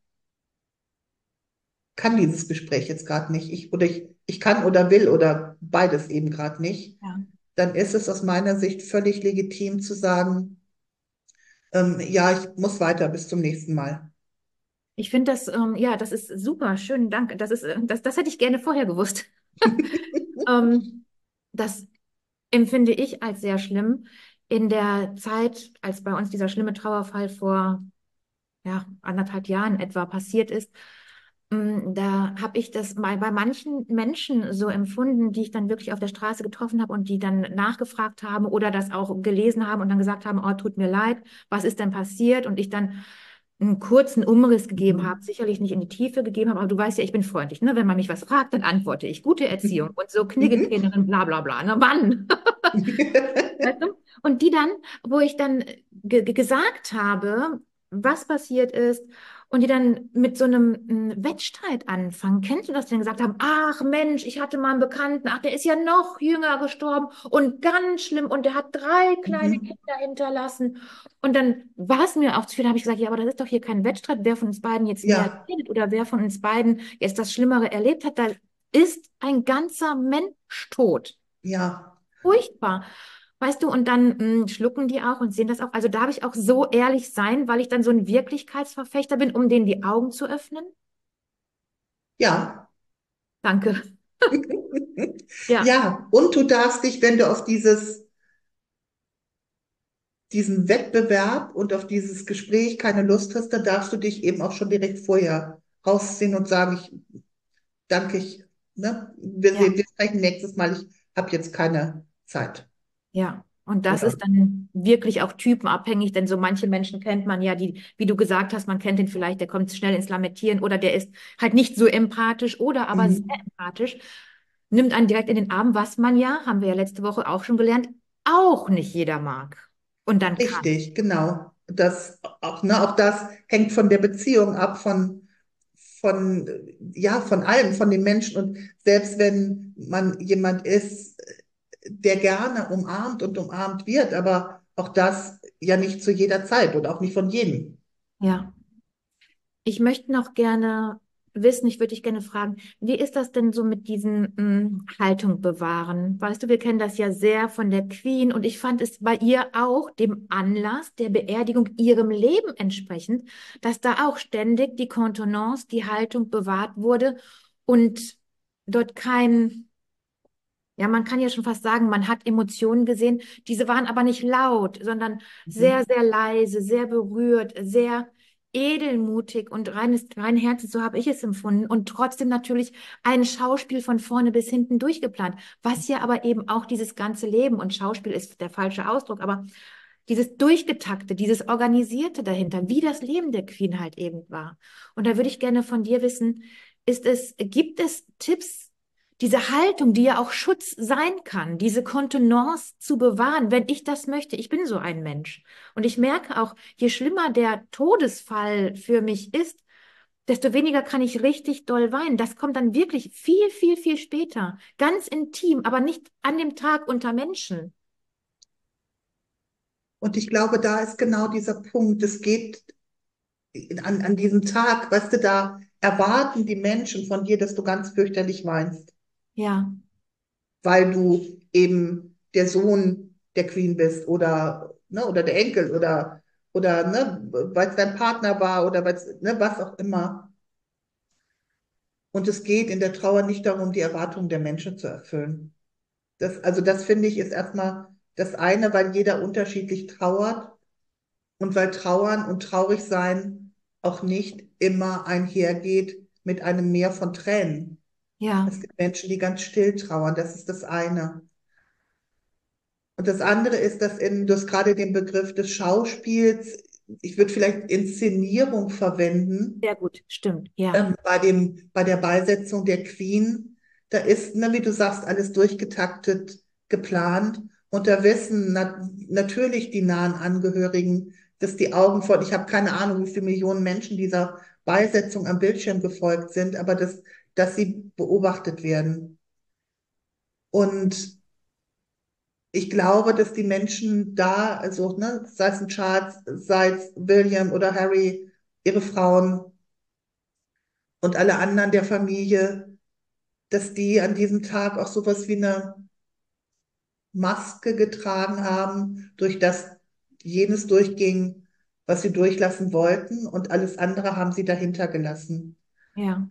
kann dieses Gespräch jetzt gerade nicht, ich, oder ich, ich kann oder will oder beides eben gerade nicht, ja. dann ist es aus meiner Sicht völlig legitim zu sagen, ähm, ja, ich muss weiter, bis zum nächsten Mal. Ich finde das, ähm, ja, das ist super, schönen Dank. Das ist, äh, das, das hätte ich gerne vorher gewusst. Ähm, das empfinde ich als sehr schlimm. In der Zeit, als bei uns dieser schlimme Trauerfall vor ja, anderthalb Jahren etwa passiert ist, mm, da habe ich das mal bei manchen Menschen so empfunden, die ich dann wirklich auf der Straße getroffen habe und die dann nachgefragt haben oder das auch gelesen haben und dann gesagt haben, oh, tut mir leid, was ist denn passiert? Und ich dann einen kurzen Umriss gegeben habe, Mhm. sicherlich nicht in die Tiefe gegeben habe, aber du weißt ja, ich bin freundlich, ne? Wenn man mich was fragt, dann antworte ich. Gute Erziehung und so Mhm. Kniggetrainerin, bla bla bla. Ne? Wann? Weißt du? Und die dann, wo ich dann ge ge- gesagt habe, was passiert ist, und die dann mit so einem mm, Wettstreit anfangen. Kennst du das, die dann gesagt haben, ach Mensch, ich hatte mal einen Bekannten, ach, der ist ja noch jünger gestorben und ganz schlimm und der hat drei kleine Mhm. Kinder hinterlassen. Und dann war es mir auch zu viel, da habe ich gesagt, ja, aber das ist doch hier kein Wettstreit, wer von uns beiden jetzt mehr Ja, redet oder wer von uns beiden jetzt das Schlimmere erlebt hat. Da ist ein ganzer Mensch tot. ja, Furchtbar. Weißt du, und dann mh, schlucken die auch und sehen das auch. Also darf ich auch so ehrlich sein, weil ich dann so ein Wirklichkeitsverfechter bin, um denen die Augen zu öffnen? ja. Danke. Ja, Ja, und du darfst dich, wenn du auf dieses, diesen Wettbewerb und auf dieses Gespräch keine Lust hast, dann darfst du dich eben auch schon direkt vorher rausziehen und sagen, ich danke, ich, ne, wir ja, sehen, wir sprechen nächstes Mal, ich habe jetzt keine Zeit. ja. Und das Oder ist dann wirklich auch typenabhängig, denn so manche Menschen kennt man ja, die, wie du gesagt hast, man kennt den vielleicht, der kommt schnell ins Lamentieren oder der ist halt nicht so empathisch oder aber sehr mhm. empathisch, nimmt einen direkt in den Arm, was man ja, haben wir ja letzte Woche auch schon gelernt, auch nicht jeder mag und dann kann. Richtig, genau. Das auch, ne, auch das hängt von der Beziehung ab, von von, ja, von allem, von den Menschen. Und selbst wenn man jemand ist, der gerne umarmt und umarmt wird, aber auch das ja nicht zu jeder Zeit und auch nicht von jedem. Ja. Ich möchte noch gerne wissen, ich würde dich gerne fragen, wie ist das denn so mit diesen mh, Haltung bewahren? Weißt du, wir kennen das ja sehr von der Queen und ich fand es bei ihr auch dem Anlass der Beerdigung ihrem Leben entsprechend, dass da auch ständig die Kontenance, die Haltung bewahrt wurde und dort kein, ja, man kann ja schon fast sagen, man hat Emotionen gesehen, diese waren aber nicht laut, sondern sehr, Mhm. sehr leise, sehr berührt, sehr edelmutig und reines, rein Herzens, so habe ich es empfunden. Und trotzdem natürlich ein Schauspiel von vorne bis hinten durchgeplant, was ja aber eben auch dieses ganze Leben, und Schauspiel ist der falsche Ausdruck, aber dieses Durchgetakte, dieses Organisierte dahinter, wie das Leben der Queen halt eben war. Und da würde ich gerne von dir wissen, ist es, gibt es Tipps, diese Haltung, die ja auch Schutz sein kann, diese Kontenance zu bewahren, wenn ich das möchte. Ich bin so ein Mensch. Und ich merke auch, je schlimmer der Todesfall für mich ist, desto weniger kann ich richtig doll weinen. Das kommt dann wirklich viel, viel, viel später. Ganz intim, aber nicht an dem Tag unter Menschen. Und ich glaube, da ist genau dieser Punkt. Es geht an, an diesem Tag, weißt du, da erwarten die Menschen von dir, dass du ganz fürchterlich weinst, Ja, weil du eben der Sohn der Queen bist oder, ne, oder der Enkel oder, oder ne, weil es dein Partner war oder weil's, ne, was auch immer. Und es geht in der Trauer nicht darum, die Erwartungen der Menschen zu erfüllen. Das, also das finde ich ist erstmal das eine, weil jeder unterschiedlich trauert und weil Trauern und traurig sein auch nicht immer einhergeht mit einem Meer von Tränen. ja, Es gibt Menschen, die ganz still trauern. Das ist das eine. Und das andere ist, dass in, du hast gerade den Begriff des Schauspiels, ich würde vielleicht Inszenierung verwenden, sehr gut, stimmt, ja, ähm, bei dem, bei der Beisetzung der Queen. Da ist, ne, wie du sagst, alles durchgetaktet, geplant. Und da wissen na, natürlich die nahen Angehörigen, dass die Augen von, ich habe keine Ahnung, wie viele Millionen Menschen dieser Beisetzung am Bildschirm gefolgt sind, aber dass, dass sie beobachtet werden. Und ich glaube, dass die Menschen da, also, ne, sei es ein Charles, sei es William oder Harry, ihre Frauen und alle anderen der Familie, dass die an diesem Tag auch sowas wie eine Maske getragen haben, durch das jenes durchging, was sie durchlassen wollten, und alles andere haben sie dahinter gelassen. ja,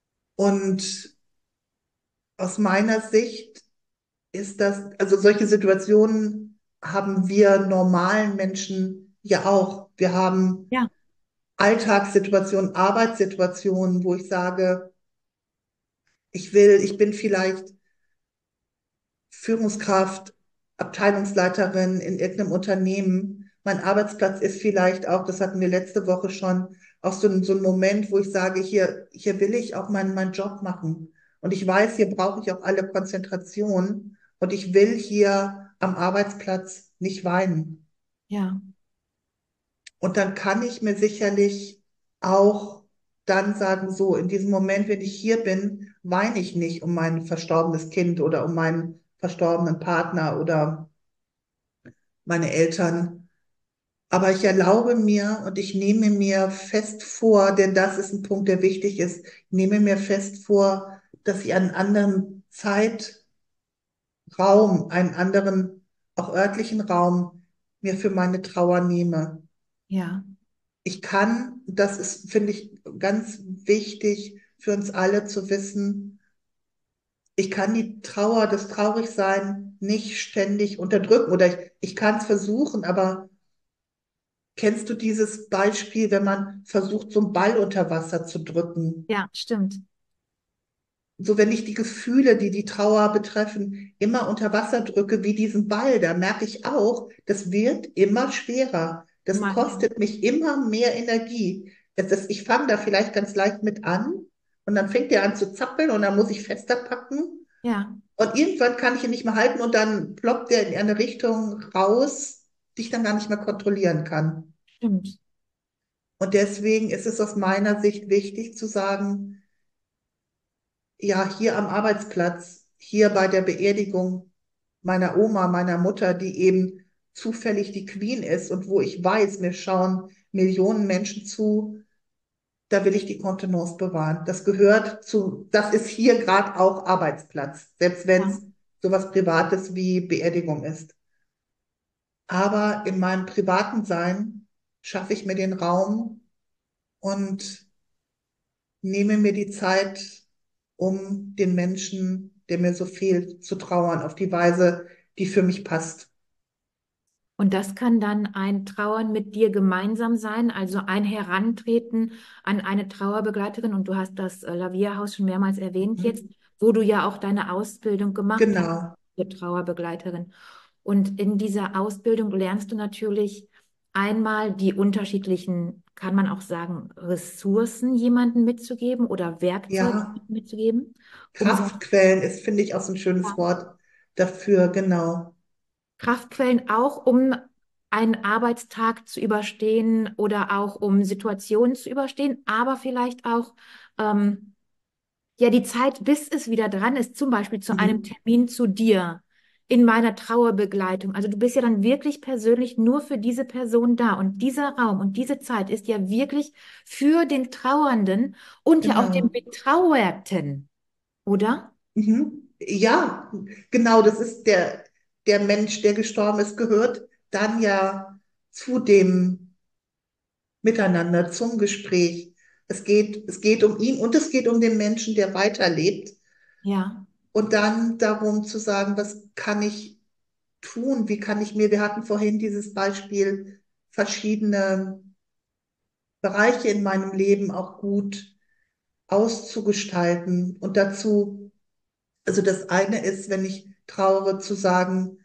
Und aus meiner Sicht ist das, also solche Situationen haben wir normalen Menschen ja auch. Wir haben ja, Alltagssituationen, Arbeitssituationen, wo ich sage, ich will, ich bin vielleicht Führungskraft, Abteilungsleiterin in irgendeinem Unternehmen. Mein Arbeitsplatz ist vielleicht auch, das hatten wir letzte Woche schon, auch so ein, so ein Moment, wo ich sage, hier, hier will ich auch meinen, meinen Job machen. Und ich weiß, hier brauche ich auch alle Konzentration. Und ich will hier am Arbeitsplatz nicht weinen. ja, Und dann kann ich mir sicherlich auch dann sagen, so, in diesem Moment, wenn ich hier bin, weine ich nicht um mein verstorbenes Kind oder um meinen verstorbenen Partner oder meine Eltern. Aber ich erlaube mir und ich nehme mir fest vor, denn das ist ein Punkt, der wichtig ist, ich nehme mir fest vor, dass ich einen anderen Zeitraum, einen anderen, auch örtlichen Raum mir für meine Trauer nehme. ja, Ich kann, das ist, finde ich, ganz wichtig für uns alle zu wissen, ich kann die Trauer, das Traurigsein nicht ständig unterdrücken oder ich, ich kann es versuchen, aber kennst du dieses Beispiel, wenn man versucht, so einen Ball unter Wasser zu drücken? ja, stimmt. So, wenn ich die Gefühle, die die Trauer betreffen, immer unter Wasser drücke, wie diesen Ball, da merke ich auch, das wird immer schwerer. Das Mann, kostet mich immer mehr Energie. Das, das, ich fange da vielleicht ganz leicht mit an und dann fängt der an zu zappeln und dann muss ich fester packen. ja, Und irgendwann kann ich ihn nicht mehr halten und dann ploppt der in eine Richtung raus, die ich dann gar nicht mehr kontrollieren kann. stimmt. Und deswegen ist es aus meiner Sicht wichtig zu sagen, ja, hier am Arbeitsplatz, hier bei der Beerdigung meiner Oma, meiner Mutter, die eben zufällig die Queen ist und wo ich weiß, mir schauen Millionen Menschen zu, da will ich die Kontenance bewahren. Das gehört zu, das ist hier gerade auch Arbeitsplatz, selbst wenn Ja. es sowas Privates wie Beerdigung ist. Aber in meinem privaten Sein schaffe ich mir den Raum und nehme mir die Zeit, um den Menschen, der mir so fehlt, zu trauern, auf die Weise, die für mich passt. Und das kann dann ein Trauern mit dir gemeinsam sein, also ein Herantreten an eine Trauerbegleiterin. Und du hast das äh, Lavia-Haus schon mehrmals erwähnt jetzt, Mhm. wo du ja auch deine Ausbildung gemacht hast Genau. zur Trauerbegleiterin. Und in dieser Ausbildung lernst du natürlich einmal die unterschiedlichen, kann man auch sagen, Ressourcen jemandem mitzugeben oder Werkzeuge Ja, mitzugeben, um sein Kraftquellen ist, finde ich, auch so ein schönes Wort dafür, genau. Kraftquellen auch, um einen Arbeitstag zu überstehen oder auch um Situationen zu überstehen, aber vielleicht auch ähm, ja die Zeit, bis es wieder dran ist, zum Beispiel zu einem Mhm. Termin zu dir in meiner Trauerbegleitung. Also du bist ja dann wirklich persönlich nur für diese Person da und dieser Raum und diese Zeit ist ja wirklich für den Trauernden und ja auch den Genau. Betrauerten, oder? Mhm. Ja, genau, das ist der, der Mensch, der gestorben ist, gehört dann ja zu dem Miteinander, zum Gespräch. Es geht, es geht um ihn und es geht um den Menschen, der weiterlebt. Ja, Und dann darum zu sagen, was kann ich tun? Wie kann ich mir, wir hatten vorhin dieses Beispiel, verschiedene Bereiche in meinem Leben auch gut auszugestalten. Und dazu, also das eine ist, wenn ich trauere, zu sagen,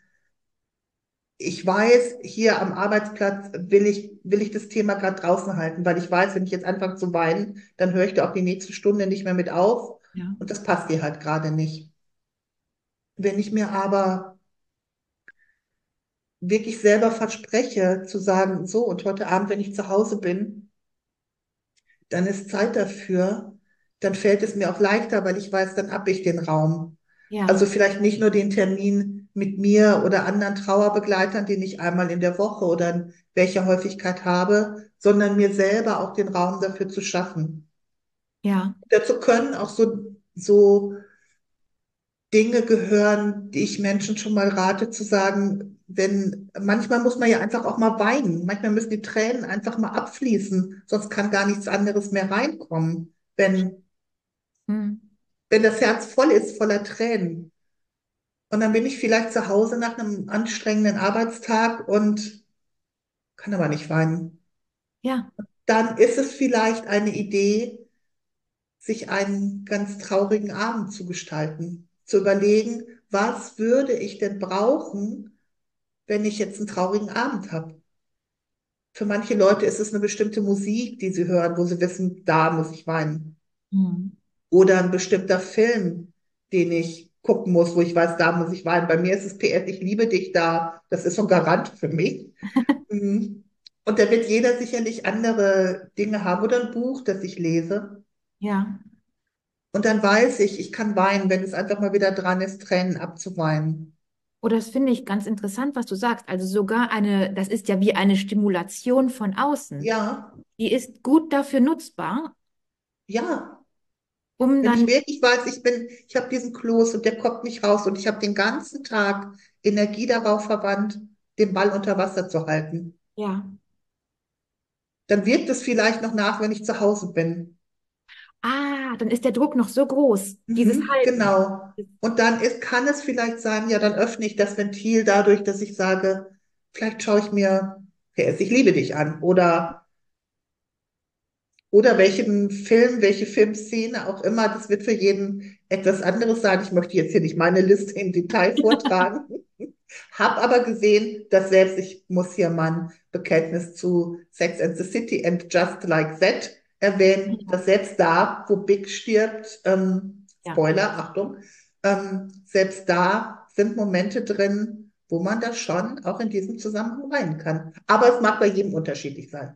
ich weiß, hier am Arbeitsplatz will ich, will ich das Thema gerade draußen halten, weil ich weiß, wenn ich jetzt anfange zu weinen, dann höre ich da auch die nächste Stunde nicht mehr mit auf. ja, Und das passt dir halt gerade nicht. Wenn ich mir aber wirklich selber verspreche, zu sagen, so, und heute Abend, wenn ich zu Hause bin, dann ist Zeit dafür, dann fällt es mir auch leichter, weil ich weiß, dann habe ich den Raum. Also ja, vielleicht nicht nur den Termin mit mir oder anderen Trauerbegleitern, den ich einmal in der Woche oder in welcher Häufigkeit habe, sondern mir selber auch den Raum dafür zu schaffen. ja. Dazu können auch so, so Dinge gehören, die ich Menschen schon mal rate zu sagen, wenn manchmal muss man ja einfach auch mal weinen, manchmal müssen die Tränen einfach mal abfließen, sonst kann gar nichts anderes mehr reinkommen, wenn, Hm. wenn das Herz voll ist, voller Tränen. Und dann bin ich vielleicht zu Hause nach einem anstrengenden Arbeitstag und kann aber nicht weinen. Ja. Dann ist es vielleicht eine Idee, sich einen ganz traurigen Abend zu gestalten, zu überlegen, was würde ich denn brauchen, wenn ich jetzt einen traurigen Abend habe. Für manche Leute ist es eine bestimmte Musik, die sie hören, wo sie wissen, da muss ich weinen. Hm. Oder ein bestimmter Film, den ich gucken muss, wo ich weiß, da muss ich weinen. Bei mir ist es P S, ich liebe dich da. Das ist so ein Garant für mich. Mhm. Und da wird jeder sicherlich andere Dinge haben oder ein Buch, das ich lese. Ja. Und dann weiß ich, ich kann weinen, wenn es einfach mal wieder dran ist, Tränen abzuweinen. Oh, das finde ich ganz interessant, was du sagst. Also sogar eine, das ist ja wie eine Stimulation von außen. Ja, Die ist gut dafür nutzbar, ja. um Wenn ich dann, wirklich weiß, ich bin, ich habe diesen Kloß und der kommt nicht raus und ich habe den ganzen Tag Energie darauf verwandt, den Ball unter Wasser zu halten, ja. dann wirkt es vielleicht noch nach, wenn ich zu Hause bin. Ah, dann ist der Druck noch so groß, dieses Mhm, Halten. genau. Und dann ist, kann es vielleicht sein, ja, dann öffne ich das Ventil dadurch, dass ich sage, vielleicht schaue ich mir P S, ich liebe dich an oder oder welchen Film, welche Filmszene auch immer, das wird für jeden etwas anderes sein. Ich möchte jetzt hier nicht meine Liste im Detail vortragen. Hab aber gesehen, dass selbst, ich muss hier mein Bekenntnis zu Sex and the City and Just Like That erwähnen, Ja, dass selbst da, wo Big stirbt, ähm, ja. Spoiler, Achtung, ähm, selbst da sind Momente drin, wo man das schon auch in diesem Zusammenhang weinen kann. Aber es mag bei jedem unterschiedlich sein.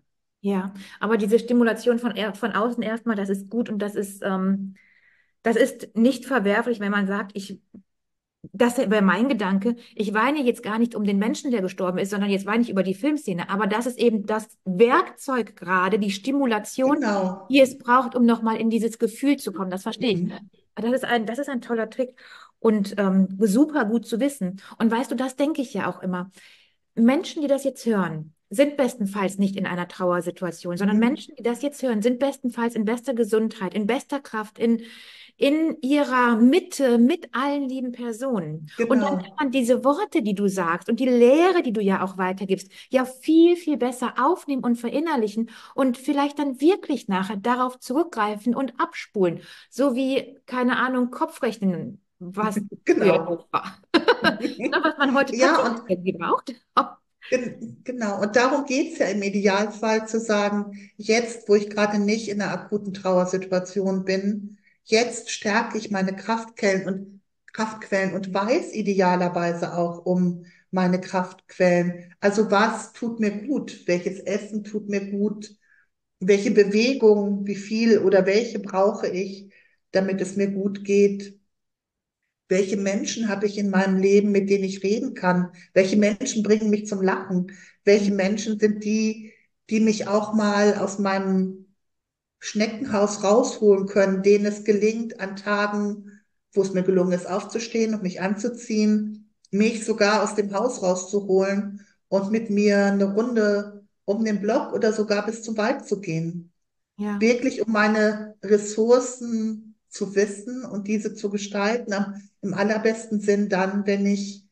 Ja, aber diese Stimulation von, er- von außen erstmal, das ist gut und das ist, ähm, das ist nicht verwerflich, wenn man sagt, ich, das wäre mein Gedanke, ich weine jetzt gar nicht um den Menschen, der gestorben ist, sondern jetzt weine ich über die Filmszene. Aber das ist eben das Werkzeug gerade, die Stimulation, Genau. die es braucht, um nochmal in dieses Gefühl zu kommen. Das verstehe ich. Mhm. Das ist ein, das ist ein toller Trick und ähm, super gut zu wissen. Und weißt du, das denke ich ja auch immer. Menschen, die das jetzt hören, sind bestenfalls nicht in einer Trauersituation, sondern Mhm. Menschen, die das jetzt hören, sind bestenfalls in bester Gesundheit, in bester Kraft, in, in ihrer Mitte mit allen lieben Personen. Und dann kann Genau. man diese Worte, die du sagst und die Lehre, die du ja auch weitergibst, ja viel, viel besser aufnehmen und verinnerlichen und vielleicht dann wirklich nachher darauf zurückgreifen und abspulen. So wie, keine Ahnung, Kopfrechnen, was früher Genau. doof war. Na, was man heute Ja, tatsächlich und gebraucht. gen genau. Und darum geht's ja im Idealfall zu sagen, jetzt, wo ich gerade nicht in einer akuten Trauersituation bin, jetzt stärke ich meine Kraftquellen und Kraftquellen und weiß idealerweise auch um meine Kraftquellen. Also was tut mir gut? Welches Essen tut mir gut? Welche Bewegung, wie viel oder welche brauche ich, damit es mir gut geht? Welche Menschen habe ich in meinem Leben, mit denen ich reden kann? Welche Menschen bringen mich zum Lachen? Welche Menschen sind die, die mich auch mal aus meinem Schneckenhaus rausholen können, denen es gelingt, an Tagen, wo es mir gelungen ist, aufzustehen und mich anzuziehen, mich sogar aus dem Haus rauszuholen und mit mir eine Runde um den Block oder sogar bis zum Wald zu gehen. Ja, Wirklich um meine Ressourcen zu wissen und diese zu gestalten, am, im allerbesten Sinn dann, wenn ich,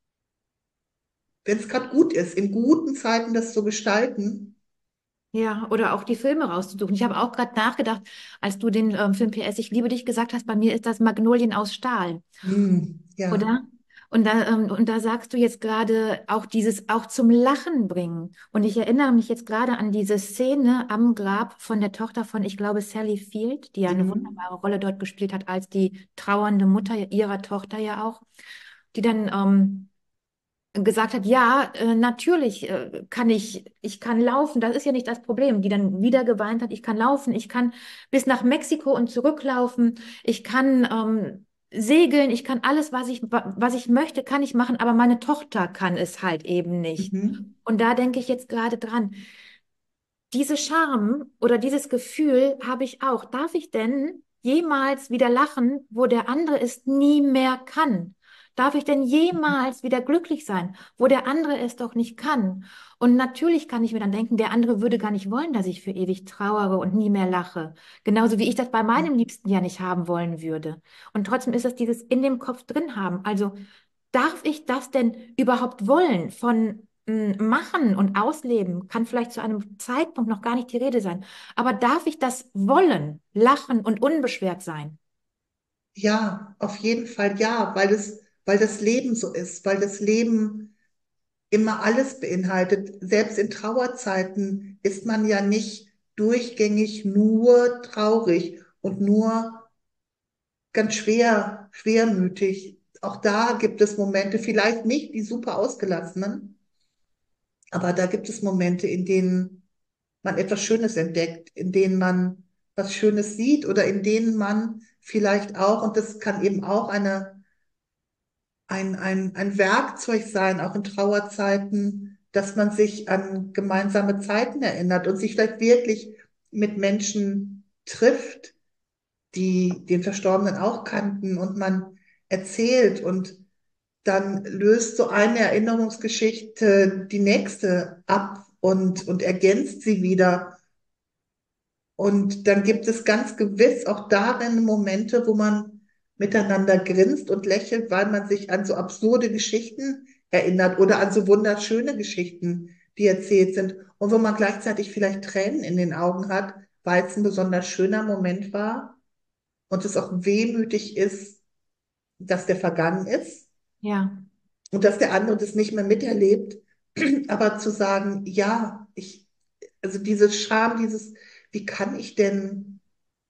wenn es gerade gut ist, in guten Zeiten das zu gestalten. ja, oder auch die Filme rauszusuchen. Ich habe auch gerade nachgedacht, als du den ähm, Film P S Ich liebe dich gesagt hast, bei mir ist das Magnolien aus Stahl, Hm, ja. oder? Und da, ähm, und da sagst du jetzt gerade auch dieses auch zum Lachen bringen. Und ich erinnere mich jetzt gerade an diese Szene am Grab von der Tochter von, ich glaube, Sally Field, die ja eine Hm, wunderbare Rolle dort gespielt hat, als die trauernde Mutter ihrer Tochter ja auch, die dann ähm, gesagt hat, ja, äh, natürlich äh, kann ich, ich kann laufen, das ist ja nicht das Problem, die dann wieder geweint hat, ich kann laufen, ich kann bis nach Mexiko und zurücklaufen, ich kann ähm, segeln, ich kann alles, was ich, wa- was ich möchte, kann ich machen, aber meine Tochter kann es halt eben nicht. mhm. Und da denke ich jetzt gerade dran, diese Scham oder dieses Gefühl habe ich auch. Darf ich denn jemals wieder lachen, wo der andere es nie mehr kann? Darf ich denn jemals wieder glücklich sein, wo der andere es doch nicht kann? Und natürlich kann ich mir dann denken, der andere würde gar nicht wollen, dass ich für ewig trauere und nie mehr lache. Genauso wie ich das bei Ja. meinem Liebsten ja nicht haben wollen würde. Und trotzdem ist es dieses in dem Kopf drin haben. Also darf ich das denn überhaupt wollen? Von mm, Machen und Ausleben kann vielleicht zu einem Zeitpunkt noch gar nicht die Rede sein. Aber darf ich das wollen? Lachen und unbeschwert sein? Ja, auf jeden Fall ja, weil es, weil das Leben so ist, weil das Leben immer alles beinhaltet. Selbst in Trauerzeiten ist man ja nicht durchgängig nur traurig und nur ganz schwer, schwermütig. Auch da gibt es Momente, vielleicht nicht die super ausgelassenen, aber da gibt es Momente, in denen man etwas Schönes entdeckt, in denen man was Schönes sieht oder in denen man vielleicht auch, und das kann eben auch eine, ein, ein, ein Werkzeug sein, auch in Trauerzeiten, dass man sich an gemeinsame Zeiten erinnert und sich vielleicht wirklich mit Menschen trifft, die den Verstorbenen auch kannten und man erzählt und dann löst so eine Erinnerungsgeschichte die nächste ab und, und ergänzt sie wieder. Und dann gibt es ganz gewiss auch darin Momente, wo man miteinander grinst und lächelt, weil man sich an so absurde Geschichten erinnert oder an so wunderschöne Geschichten, die erzählt sind und wo man gleichzeitig vielleicht Tränen in den Augen hat, weil es ein besonders schöner Moment war und es auch wehmütig ist, dass der vergangen ist Ja, und dass der andere das nicht mehr miterlebt. Aber zu sagen, ja, ich, also diese Scham, dieses, wie kann ich denn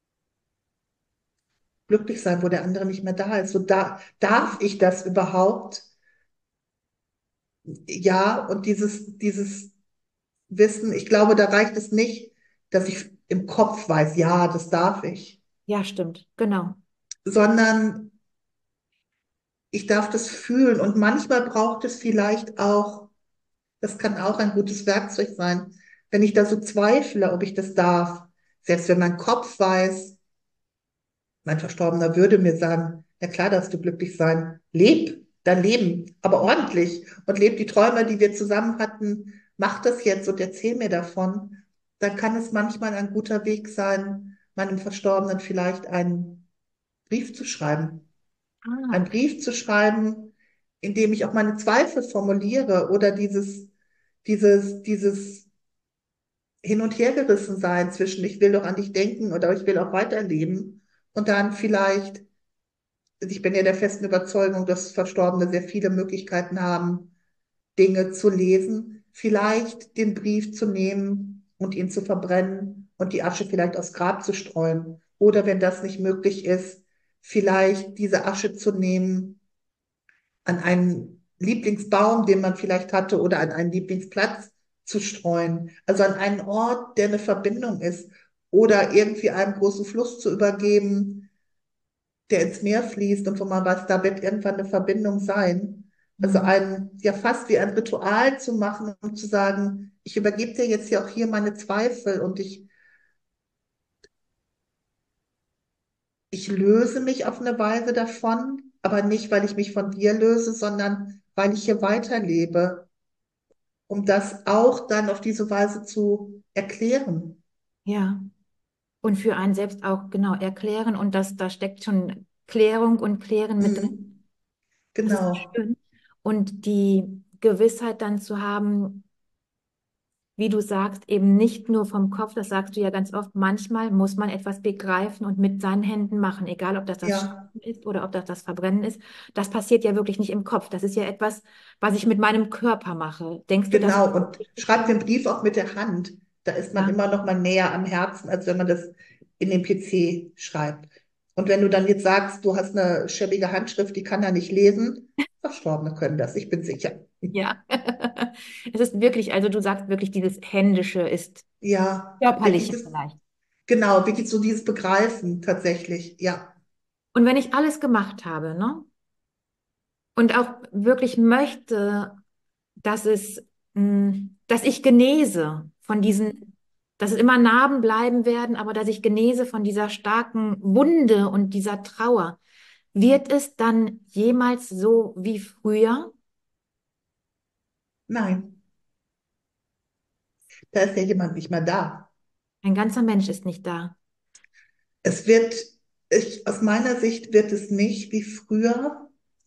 glücklich sein, wo der andere nicht mehr da ist? So da, darf ich das überhaupt? Ja, und dieses, dieses wissen, ich glaube, da reicht es nicht, dass ich im Kopf weiß, ja, das darf ich, Ja, stimmt. Genau. sondern ich darf das fühlen und manchmal braucht es vielleicht auch, das kann auch ein gutes Werkzeug sein, wenn ich da so zweifle, ob ich das darf, selbst wenn mein Kopf weiß, mein Verstorbener würde mir sagen, ja klar darfst du glücklich sein. Leb dein Leben, aber Ja. ordentlich und leb die Träume, die wir zusammen hatten. Mach das jetzt und erzähl mir davon. Dann kann es manchmal ein guter Weg sein, meinem Verstorbenen vielleicht einen Brief zu schreiben. Einen Ah, Brief zu schreiben, in dem ich auch meine Zweifel formuliere oder dieses, dieses, dieses hin und her gerissen sein zwischen ich will doch an dich denken oder ich will auch weiterleben und dann vielleicht, ich bin ja der festen Überzeugung, dass Verstorbene sehr viele Möglichkeiten haben, Dinge zu lesen, vielleicht den Brief zu nehmen und ihn zu verbrennen und die Asche vielleicht aufs Grab zu streuen. Oder wenn das nicht möglich ist, vielleicht diese Asche zu nehmen, an einen Lieblingsbaum, den man vielleicht hatte, oder an einen Lieblingsplatz zu streuen. Also an einen Ort, der eine Verbindung ist. Oder irgendwie einen großen Fluss zu übergeben, der ins Meer fließt und wo man weiß, da wird irgendwann eine Verbindung sein. Also hm. ein, ja fast wie ein Ritual zu machen, um zu sagen, ich übergebe dir jetzt ja auch hier meine Zweifel und ich, ich löse mich auf eine Weise davon, aber nicht, weil ich mich von dir löse, sondern weil ich hier weiterlebe, um das auch dann auf diese Weise zu erklären. Ja. Und für einen selbst auch genau erklären und das, da steckt schon Klärung und Klären mit drin. Mhm. Das ist so Genau. schön. Und die Gewissheit dann zu haben, wie du sagst, eben nicht nur vom Kopf, das sagst du ja ganz oft, manchmal muss man etwas begreifen und mit seinen Händen machen, egal ob das das Ja, Schreiben ist oder ob das das Verbrennen ist. Das passiert ja wirklich nicht im Kopf. Das ist ja etwas, was ich mit meinem Körper mache. Denkst du, das ist genau. Und wichtig? schreibt den Brief auch mit der Hand. Da ist man Ja, immer noch mal näher am Herzen, als wenn man das in den P C schreibt. Und wenn du dann jetzt sagst, du hast eine schäbige Handschrift, die kann er nicht lesen, Verstorbene können das, ich bin sicher. ja. Es ist wirklich, also du sagst wirklich, dieses Händische ist Ja, wirklich körperliche das, vielleicht. genau, wirklich so dieses Begreifen tatsächlich. Ja. Und wenn ich alles gemacht habe, ne? Und auch wirklich möchte, dass es, mh, dass ich genese von diesen, Mhm. dass es immer Narben bleiben werden, aber dass ich genese von dieser starken Wunde und dieser Trauer. Wird es dann jemals so wie früher? Nein, da ist ja jemand nicht mehr da. Ein ganzer Mensch ist nicht da. Es wird, ich, aus meiner Sicht wird es nicht wie früher,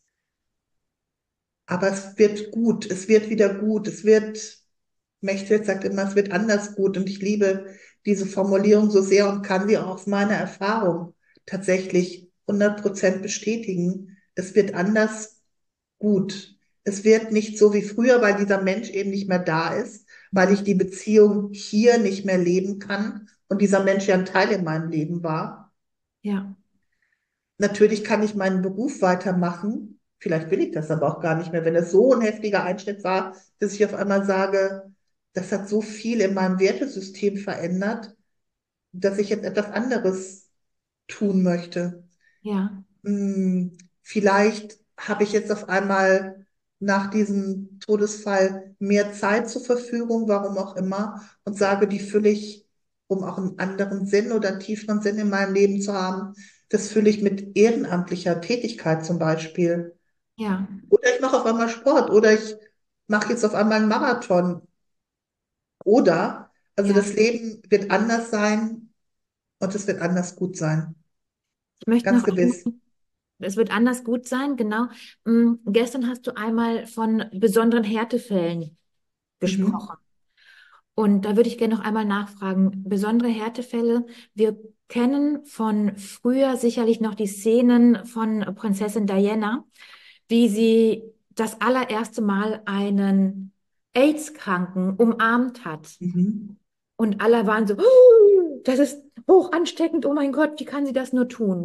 aber es wird gut, es wird wieder gut, es wird, Mechthild sagt immer, es wird anders gut und ich liebe diese Formulierung so sehr und kann sie auch aus meiner Erfahrung tatsächlich hundert Prozent bestätigen. Es wird anders gut. Es wird nicht so wie früher, weil dieser Mensch eben nicht mehr da ist, weil Mhm. ich die Beziehung hier nicht mehr leben kann und dieser Mensch ja ein Teil in meinem Leben war. Ja, Natürlich kann ich meinen Beruf weitermachen. Vielleicht will ich das aber auch gar nicht mehr, wenn es so ein heftiger Einschnitt war, dass ich auf einmal sage, das hat so viel in meinem Wertesystem verändert, dass ich jetzt etwas anderes tun möchte. ja, Hm, vielleicht habe ich jetzt auf einmal nach diesem Todesfall mehr Zeit zur Verfügung, warum auch immer, und sage, die fülle ich, um auch einen anderen Sinn oder einen tieferen Sinn in meinem Leben zu haben, das fülle ich mit ehrenamtlicher Tätigkeit zum Beispiel. ja. Oder ich mache auf einmal Sport oder ich mache jetzt auf einmal einen Marathon. Oder, also Ja. das Leben wird anders sein und es wird anders gut sein. Ich möchte Ganz noch gewiss. einmal, es wird anders gut sein, genau. Mm, gestern hast du einmal von besonderen Härtefällen Mhm. gesprochen. Und da würde ich gerne noch einmal nachfragen. Besondere Härtefälle. Wir kennen von früher sicherlich noch die Szenen von Prinzessin Diana, wie sie das allererste Mal einen AIDS-Kranken umarmt hat. Mhm. Und alle waren so, "Oh, das ist hoch ansteckend, oh mein Gott, wie kann sie das nur tun?"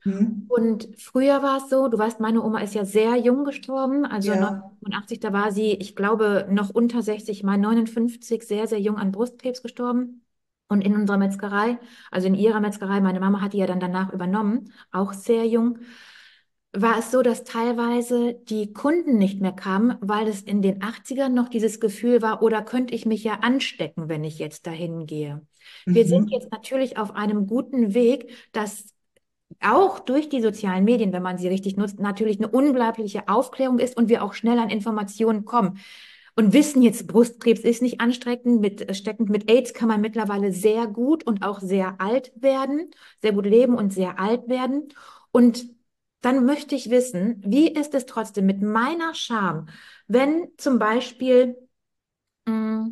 Mhm. Und früher war es so, du weißt, meine Oma ist ja sehr jung gestorben, also Ja. neunzehnhundertfünfundachtzig, da war sie, ich glaube, noch unter sechzig, mal neunundfünfzig, sehr, sehr jung an Brustkrebs gestorben. Und in unserer Metzgerei, also in ihrer Metzgerei, meine Mama hat die ja dann danach übernommen, auch sehr jung, war es so, dass teilweise die Kunden nicht mehr kamen, weil es in den achtzigern noch dieses Gefühl war, oder könnte ich mich ja anstecken, wenn ich jetzt dahin gehe. Wir sind Mhm. jetzt natürlich auf einem guten Weg, dass auch durch die sozialen Medien, wenn man sie richtig nutzt, natürlich eine unglaubliche Aufklärung ist und wir auch schnell an Informationen kommen. Und wissen jetzt, Brustkrebs ist nicht ansteckend, mit, steckend mit AIDS kann man mittlerweile sehr gut und auch sehr alt werden, sehr gut leben und sehr alt werden. Und dann möchte ich wissen, wie ist es trotzdem mit meiner Scham, wenn zum Beispiel mh,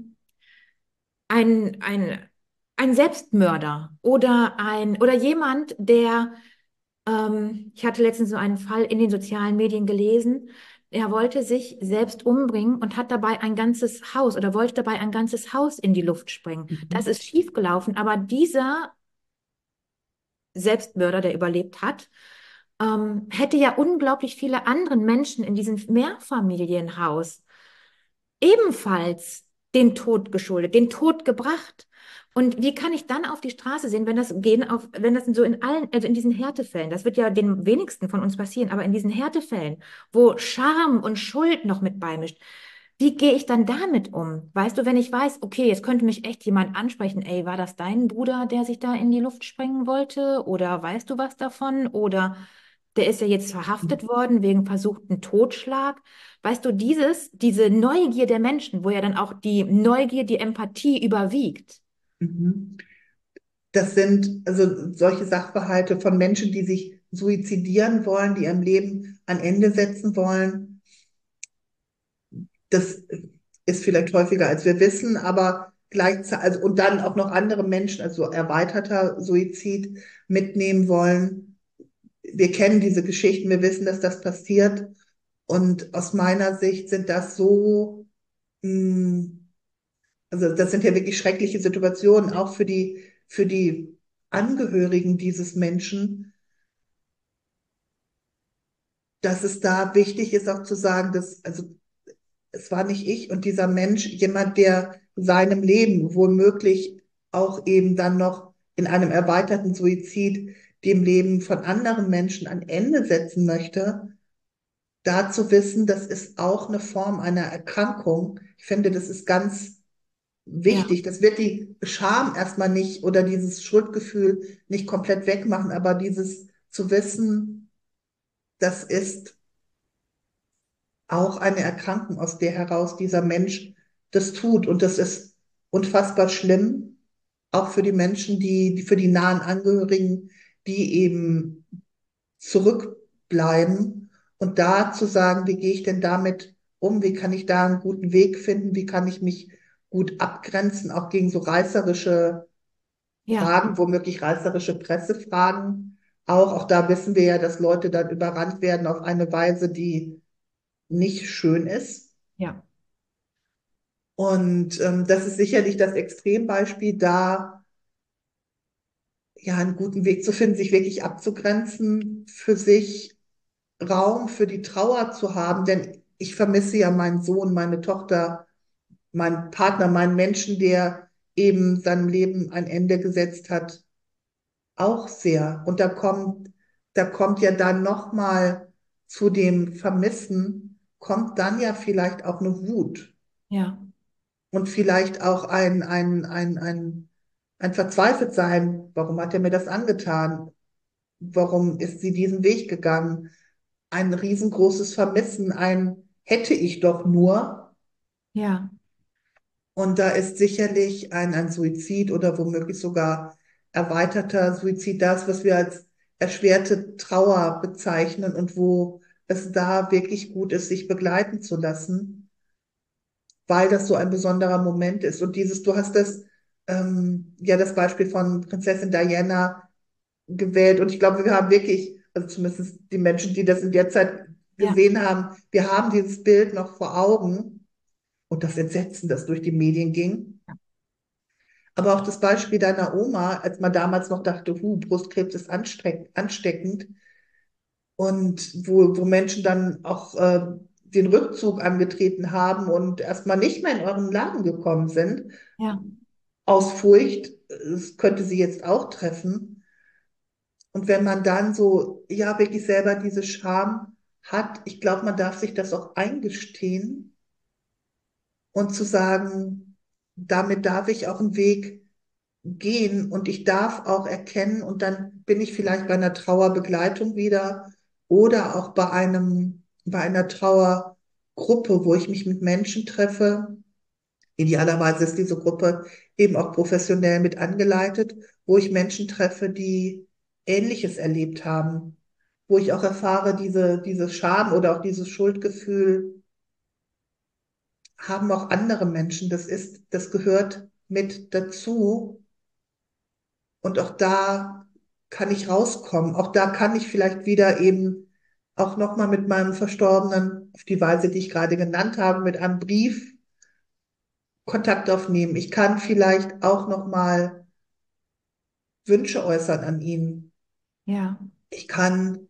ein, ein, ein Selbstmörder oder ein oder jemand, der ähm, ich hatte letztens so einen Fall in den sozialen Medien gelesen. Er wollte sich selbst umbringen und hat dabei ein ganzes Haus oder wollte dabei ein ganzes Haus in die Luft sprengen. Das Mhm. ist schiefgelaufen, aber dieser Selbstmörder, der überlebt hat, ähm, hätte ja unglaublich viele anderen Menschen in diesem Mehrfamilienhaus ebenfalls den Tod geschuldet, den Tod gebracht. Und wie kann ich dann auf die Straße sehen, wenn das gehen auf, wenn das so in allen, also in diesen Härtefällen, das wird ja den wenigsten von uns passieren, aber in diesen Härtefällen, wo Scham und Schuld noch mit beimischt, wie gehe ich dann damit um? Weißt du, wenn ich weiß, okay, jetzt könnte mich echt jemand ansprechen, ey, war das dein Bruder, der sich da in die Luft sprengen wollte? Oder weißt du was davon? Oder der ist ja jetzt verhaftet worden wegen versuchten Totschlag. Weißt du, dieses, diese Neugier der Menschen, wo ja dann auch die Neugier, die Empathie überwiegt. Mhm. Das sind also solche Sachverhalte von Menschen, die sich suizidieren wollen, die ihrem Leben ein Ende setzen wollen. Das ist vielleicht häufiger, als wir wissen, aber gleichzeitig, also, und dann auch noch andere Menschen, also erweiterter Suizid mitnehmen wollen. Wir kennen diese Geschichten, wir wissen, dass das passiert. Und aus meiner Sicht sind das so, mh, also das sind ja wirklich schreckliche Situationen, auch für die, für die Angehörigen dieses Menschen, dass es da wichtig ist, auch zu sagen, dass, also es war nicht ich und dieser Mensch, jemand, der seinem Leben womöglich auch eben dann noch in einem erweiterten Suizid dem Leben von anderen Menschen ein Ende setzen möchte, da zu wissen, das ist auch eine Form einer Erkrankung. Ich finde, das ist ganz Ja, wichtig. Das wird die Scham erstmal nicht oder dieses Schuldgefühl nicht komplett wegmachen, aber dieses zu wissen, das ist auch eine Erkrankung, aus der heraus dieser Mensch das tut. Und das ist unfassbar schlimm, auch für die Menschen, die, die für die nahen Angehörigen, die eben zurückbleiben. Und da zu sagen, wie gehe ich denn damit um? Wie kann ich da einen guten Weg finden? Wie kann ich mich gut abgrenzen, auch gegen so reißerische ja, Fragen, womöglich reißerische Pressefragen? Auch, auch da wissen wir ja, dass Leute dann überrannt werden auf eine Weise, die nicht schön ist. ja, Und ähm, das ist sicherlich das Extrembeispiel, da ja einen guten Weg zu finden, sich wirklich abzugrenzen, für sich Raum für die Trauer zu haben, denn ich vermisse ja meinen Sohn, meine Tochter, meinen Partner, meinen Menschen, der eben seinem Leben ein Ende gesetzt hat, auch sehr. Und da kommt, da kommt ja dann nochmal zu dem Vermissen, kommt dann ja vielleicht auch eine Wut ja, und vielleicht auch ein, ein, ein, ein, ein Verzweifeltsein. Warum hat er mir das angetan? Warum ist sie diesen Weg gegangen? Ein riesengroßes Vermissen, ein hätte ich doch nur. ja, Und da ist sicherlich ein, ein Suizid oder womöglich sogar erweiterter Suizid das, was wir als erschwerte Trauer bezeichnen und wo es da wirklich gut ist, sich begleiten zu lassen, weil das so ein besonderer Moment ist. Und dieses, du hast das, ähm, ja, das Beispiel von Prinzessin Diana gewählt. Und ich glaube, wir haben wirklich, also zumindest die Menschen, die das in der Zeit ja, gesehen haben, wir haben dieses Bild noch vor Augen und das Entsetzen, das durch die Medien ging. Aber auch das Beispiel deiner Oma, als man damals noch dachte, huh, Brustkrebs ist ansteck ansteckend. und wo, wo Menschen dann auch äh, den Rückzug angetreten haben und erstmal nicht mehr in euren Laden gekommen sind, Ja, aus Furcht, es könnte sie jetzt auch treffen. Und wenn man dann so, ja, wirklich selber diese Scham hat, ich glaube, man darf sich das auch eingestehen und zu sagen, damit darf ich auch einen Weg gehen und ich darf auch erkennen und dann bin ich vielleicht bei einer Trauerbegleitung wieder oder auch bei einem, bei einer Trauergruppe, wo ich mich mit Menschen treffe. Idealerweise ist diese Gruppe eben auch professionell mit angeleitet, wo ich Menschen treffe, die Ähnliches erlebt haben, wo ich auch erfahre, diese, diese Scham oder auch dieses Schuldgefühl haben auch andere Menschen. Das ist, das gehört mit dazu. Und auch da kann ich rauskommen. Auch da kann ich vielleicht wieder eben auch nochmal mit meinem Verstorbenen auf die Weise, die ich gerade genannt habe, mit einem Brief Kontakt aufnehmen. Ich kann vielleicht auch nochmal Wünsche äußern an ihn. ja, Ich kann,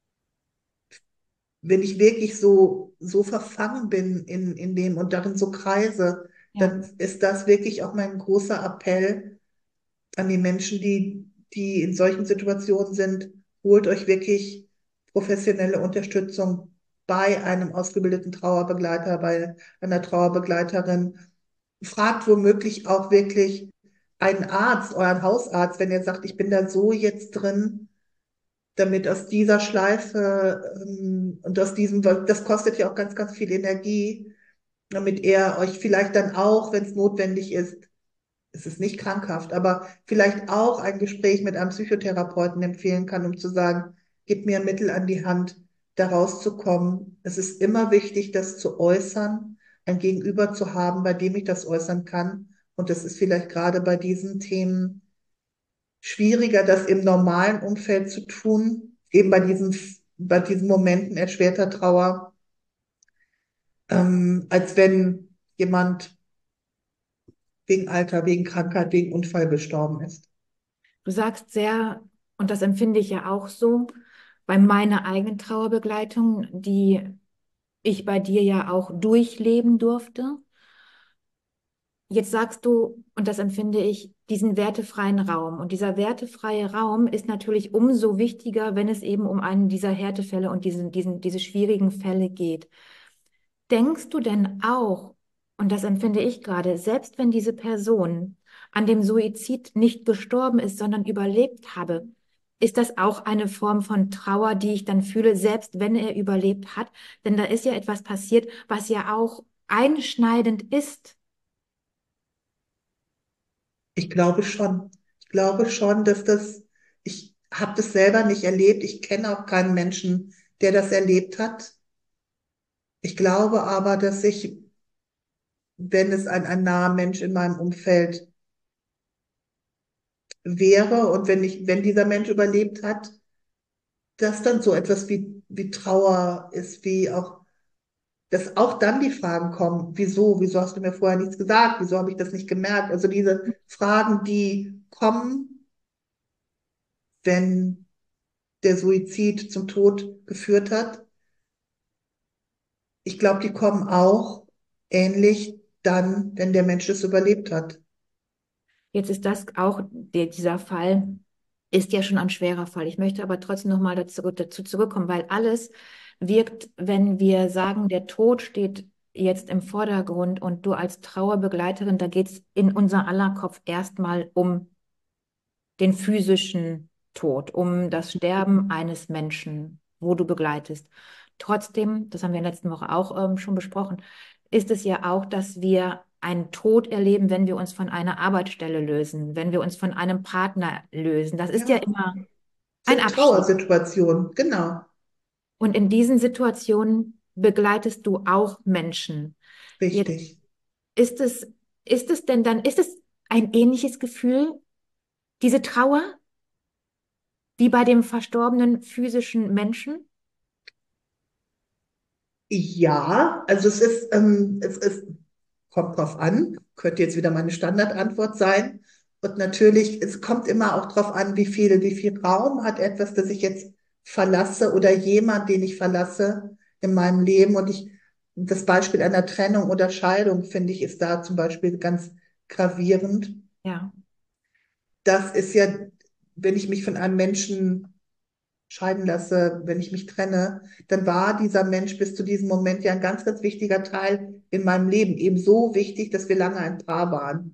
wenn ich wirklich so, so verfangen bin in, in dem und darin so kreise, ja. dann ist das wirklich auch mein großer Appell an die Menschen, die, die in solchen Situationen sind. Holt euch wirklich professionelle Unterstützung bei einem ausgebildeten Trauerbegleiter, bei einer Trauerbegleiterin. Fragt womöglich auch wirklich einen Arzt, euren Hausarzt, wenn ihr sagt, ich bin da so jetzt drin, damit aus dieser Schleife ähm, und aus diesem, das kostet ja auch ganz, ganz viel Energie, damit er euch vielleicht dann auch, wenn es notwendig ist, es ist nicht krankhaft, aber vielleicht auch ein Gespräch mit einem Psychotherapeuten empfehlen kann, um zu sagen, gib mir ein Mittel an die Hand, da rauszukommen. Es ist immer wichtig, das zu äußern, ein Gegenüber zu haben, bei dem ich das äußern kann. Und das ist vielleicht gerade bei diesen Themen schwieriger, das im normalen Umfeld zu tun, eben bei diesen, bei diesen Momenten erschwerter Trauer, ähm, als wenn jemand wegen Alter, wegen Krankheit, wegen Unfall gestorben ist. Du sagst sehr, und das empfinde ich ja auch so, bei meiner eigenen Trauerbegleitung, die ich bei dir ja auch durchleben durfte. Jetzt sagst du, und das empfinde ich, diesen wertefreien Raum. Und dieser wertefreie Raum ist natürlich umso wichtiger, wenn es eben um einen dieser Härtefälle und diesen, diesen, diese schwierigen Fälle geht. Denkst du denn auch, und das empfinde ich gerade, selbst wenn diese Person an dem Suizid nicht gestorben ist, sondern überlebt habe, ist das auch eine Form von Trauer, die ich dann fühle, selbst wenn er überlebt hat? Denn da ist ja etwas passiert, was ja auch einschneidend ist. Ich glaube schon. Ich glaube schon, dass das, ich habe das selber nicht erlebt. Ich kenne auch keinen Menschen, der das erlebt hat. Ich glaube aber, dass ich, wenn es ein, ein naher Mensch in meinem Umfeld wäre und wenn ich, wenn dieser Mensch überlebt hat, dass dann so etwas wie, wie Trauer ist, wie auch, dass auch dann die Fragen kommen, wieso, wieso hast du mir vorher nichts gesagt, wieso habe ich das nicht gemerkt? Also diese Fragen, die kommen, wenn der Suizid zum Tod geführt hat. Ich glaube, die kommen auch ähnlich dann, wenn der Mensch es überlebt hat. Jetzt ist das auch, der, dieser Fall ist ja schon ein schwerer Fall. Ich möchte aber trotzdem nochmal dazu, dazu zurückkommen, weil alles wirkt, wenn wir sagen, der Tod steht jetzt im Vordergrund und du als Trauerbegleiterin, da geht es in unser aller Kopf erstmal um den physischen Tod, um das Sterben eines Menschen, wo du begleitest. Trotzdem, das haben wir in der letzten Woche auch ähm, schon besprochen, ist es ja auch, dass wir einen Tod erleben, wenn wir uns von einer Arbeitsstelle lösen, wenn wir uns von einem Partner lösen. Das ist ja Ja, immer ein sind Abschied. Trauersituationen, genau, Und in diesen Situationen begleitest du auch Menschen. Jetzt richtig. ist es, ist es denn dann, ist es ein ähnliches Gefühl, diese Trauer, wie bei dem verstorbenen physischen Menschen? Ja, also es ist, ähm, es ist, kommt drauf an, könnte jetzt wieder meine Standardantwort sein. Und natürlich, es kommt immer auch drauf an, wie viel, wie viel Raum hat etwas, das ich jetzt verlasse oder jemand, den ich verlasse in meinem Leben. Und ich, das Beispiel einer Trennung oder Scheidung, finde ich, ist da zum Beispiel ganz gravierend. Ja, Das ist ja, wenn ich mich von einem Menschen scheiden lasse, wenn ich mich trenne, dann war dieser Mensch bis zu diesem Moment ja ein ganz, ganz wichtiger Teil in meinem Leben. Eben so wichtig, dass wir lange ein Paar waren.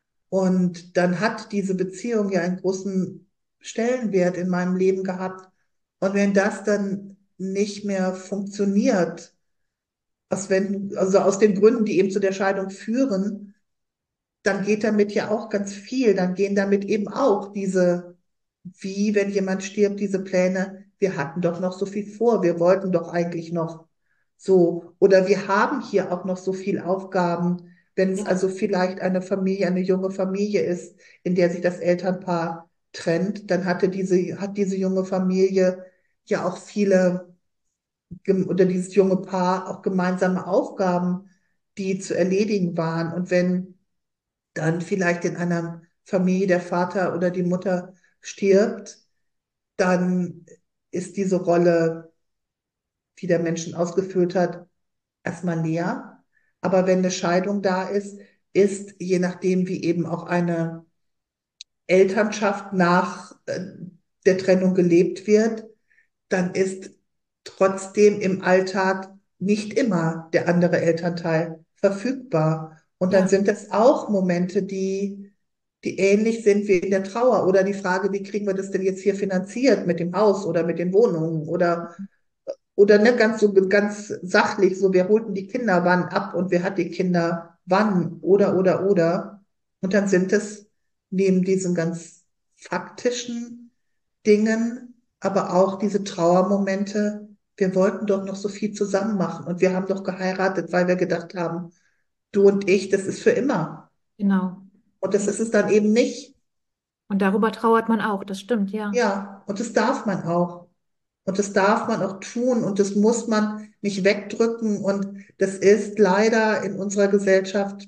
Und dann hat diese Beziehung ja einen großen Stellenwert in meinem Leben gehabt. Und wenn das dann nicht mehr funktioniert, aus wenn, also aus den Gründen, die eben zu der Scheidung führen, dann geht damit ja auch ganz viel. Dann gehen damit eben auch diese, wie wenn jemand stirbt, diese Pläne. Wir hatten doch noch so viel vor. Wir wollten doch eigentlich noch so. Oder wir haben hier auch noch so viel Aufgaben. Wenn es ja, also vielleicht eine Familie, eine junge Familie ist, in der sich das Elternpaar trennt, dann hatte diese, hat diese junge Familie ja auch viele, gem- oder dieses junge Paar auch gemeinsame Aufgaben, die zu erledigen waren. Und wenn dann vielleicht in einer Familie der Vater oder die Mutter stirbt, dann ist diese Rolle, die der Mensch ausgefüllt hat, erstmal leer. Aber wenn eine Scheidung da ist, ist, je nachdem, wie eben auch eine Elternschaft nach äh, der Trennung gelebt wird, dann ist trotzdem im Alltag nicht immer der andere Elternteil verfügbar. Und dann ja, sind es auch Momente, die, die ähnlich sind wie in der Trauer oder die Frage, wie kriegen wir das denn jetzt hier finanziert mit dem Haus oder mit den Wohnungen oder, oder ne, ganz so, ganz sachlich, so wer holten die Kinder wann ab und wer hat die Kinder wann oder, oder, oder. Und dann sind es neben diesen ganz faktischen Dingen, aber auch diese Trauermomente. Wir wollten doch noch so viel zusammen machen und wir haben doch geheiratet, weil wir gedacht haben, du und ich, das ist für immer. genau. Und das Ja. ist es dann eben nicht. Und darüber trauert man auch, das stimmt, ja. Ja, und das darf man auch. Und das darf man auch tun und das muss man nicht wegdrücken. Und das ist leider in unserer Gesellschaft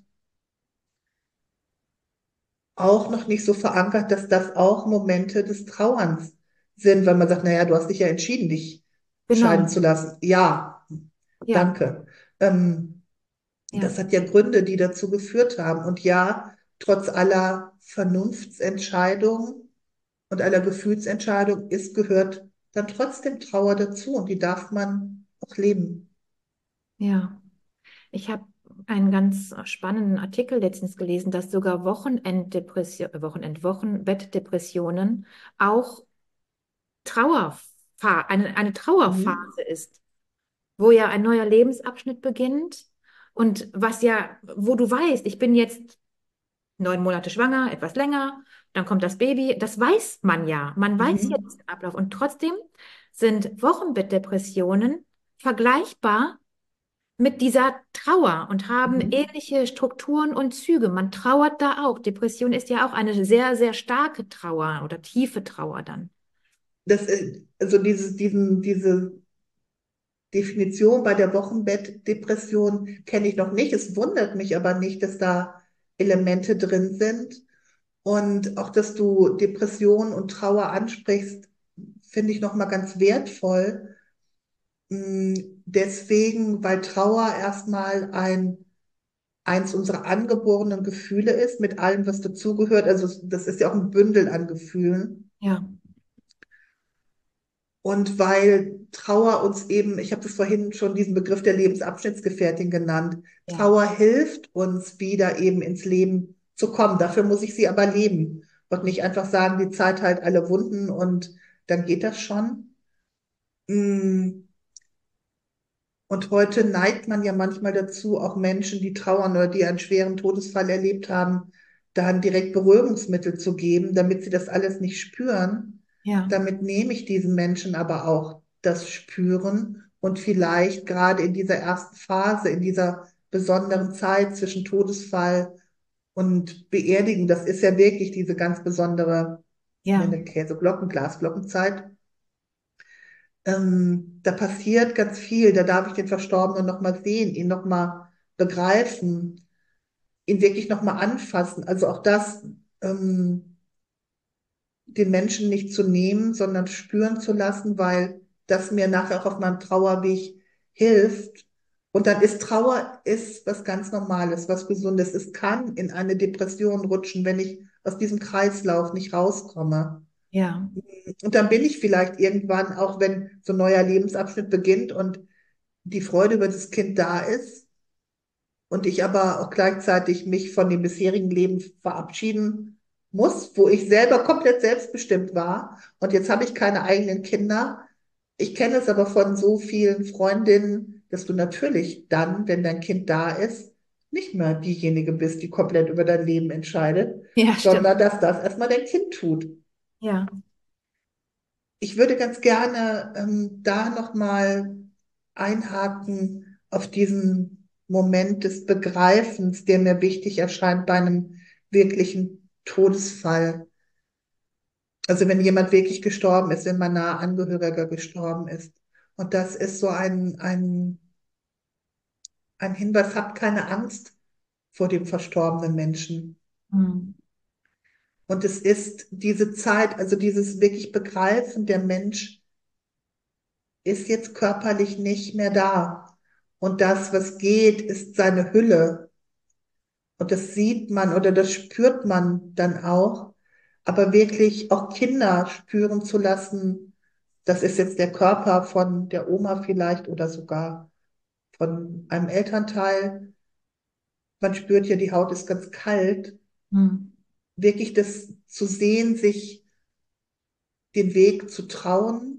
auch noch nicht so verankert, dass das auch Momente des Trauerns sind, weil man sagt, naja, du hast dich ja entschieden, dich scheiden Genau. zu lassen. Ja, Ja, danke. Ähm, ja, das hat ja Gründe, die dazu geführt haben. Und ja, trotz aller Vernunftsentscheidungen und aller Gefühlsentscheidung ist, gehört dann trotzdem Trauer dazu und die darf man auch leben. ja. Ich habe einen ganz spannenden Artikel letztens gelesen, dass sogar Wochenenddepression, äh, Wochenend, Wochenbettdepressionen auch Trauerpha eine, eine Mhm. Trauerphase ist, wo ja ein neuer Lebensabschnitt beginnt und was ja, wo du weißt, ich bin jetzt neun Monate schwanger, etwas länger, dann kommt das Baby, das weiß man ja, man weiß Mhm. jetzt den Ablauf und trotzdem sind Wochenbettdepressionen vergleichbar mit dieser Trauer und haben Mhm. ähnliche Strukturen und Züge. Man trauert da auch. Depression ist ja auch eine sehr, sehr starke Trauer oder tiefe Trauer dann. Das, äh, also dieses, diesen, diese Definition bei der Wochenbettdepression kenne ich noch nicht. Es wundert mich aber nicht, dass da Elemente drin sind. Und auch, dass du Depression und Trauer ansprichst, finde ich nochmal ganz wertvoll. Mm, Deswegen, weil Trauer erstmal ein, eins unserer angeborenen Gefühle ist, mit allem, was dazugehört. Also das ist ja auch ein Bündel an Gefühlen. Ja, Und weil Trauer uns eben, ich habe das vorhin schon diesen Begriff der Lebensabschnittsgefährtin genannt, ja, Trauer hilft uns wieder eben ins Leben zu kommen. Dafür muss ich sie aber leben und nicht einfach sagen, die Zeit heilt alle Wunden und dann geht das schon. Mm, Und heute neigt man ja manchmal dazu, auch Menschen, die trauern oder die einen schweren Todesfall erlebt haben, dann direkt Beruhigungsmittel zu geben, damit sie das alles nicht spüren. ja, Damit nehme ich diesen Menschen aber auch das Spüren und vielleicht gerade in dieser ersten Phase, in dieser besonderen Zeit zwischen Todesfall und Beerdigung, das ist ja wirklich diese ganz besondere, ich ja, nenne Käseglocken, Glasglockenzeit. Ähm, da passiert ganz viel. Da darf ich den Verstorbenen nochmal sehen, ihn nochmal begreifen, ihn wirklich nochmal anfassen. Also auch das, ähm, den Menschen nicht zu nehmen, sondern spüren zu lassen, weil das mir nachher auch auf meinem Trauerweg hilft. Und dann ist Trauer ist was ganz Normales, was Gesundes. Es kann in eine Depression rutschen, wenn ich aus diesem Kreislauf nicht rauskomme. Ja, Und dann bin ich vielleicht irgendwann, auch wenn so ein neuer Lebensabschnitt beginnt und die Freude über das Kind da ist und ich aber auch gleichzeitig mich von dem bisherigen Leben verabschieden muss, wo ich selber komplett selbstbestimmt war und jetzt habe ich keine eigenen Kinder. Ich kenne es aber von so vielen Freundinnen, dass du natürlich dann, wenn dein Kind da ist, nicht mehr diejenige bist, die komplett über dein Leben entscheidet, ja, stimmt. sondern dass das erstmal dein Kind tut. Ja. Ich würde ganz gerne ähm, da nochmal einhaken auf diesen Moment des Begreifens, der mir wichtig erscheint bei einem wirklichen Todesfall. Also wenn jemand wirklich gestorben ist, wenn mein naher Angehöriger gestorben ist. Und das ist so ein, ein, ein Hinweis, habt keine Angst vor dem verstorbenen Menschen. Hm. Und es ist diese Zeit, also dieses wirklich Begreifen, der Mensch ist jetzt körperlich nicht mehr da. Und das, was geht, ist seine Hülle. Und das sieht man oder das spürt man dann auch. Aber wirklich auch Kinder spüren zu lassen, das ist jetzt der Körper von der Oma vielleicht oder sogar von einem Elternteil. Man spürt ja, die Haut ist ganz kalt. Hm. Wirklich das zu sehen, sich den Weg zu trauen,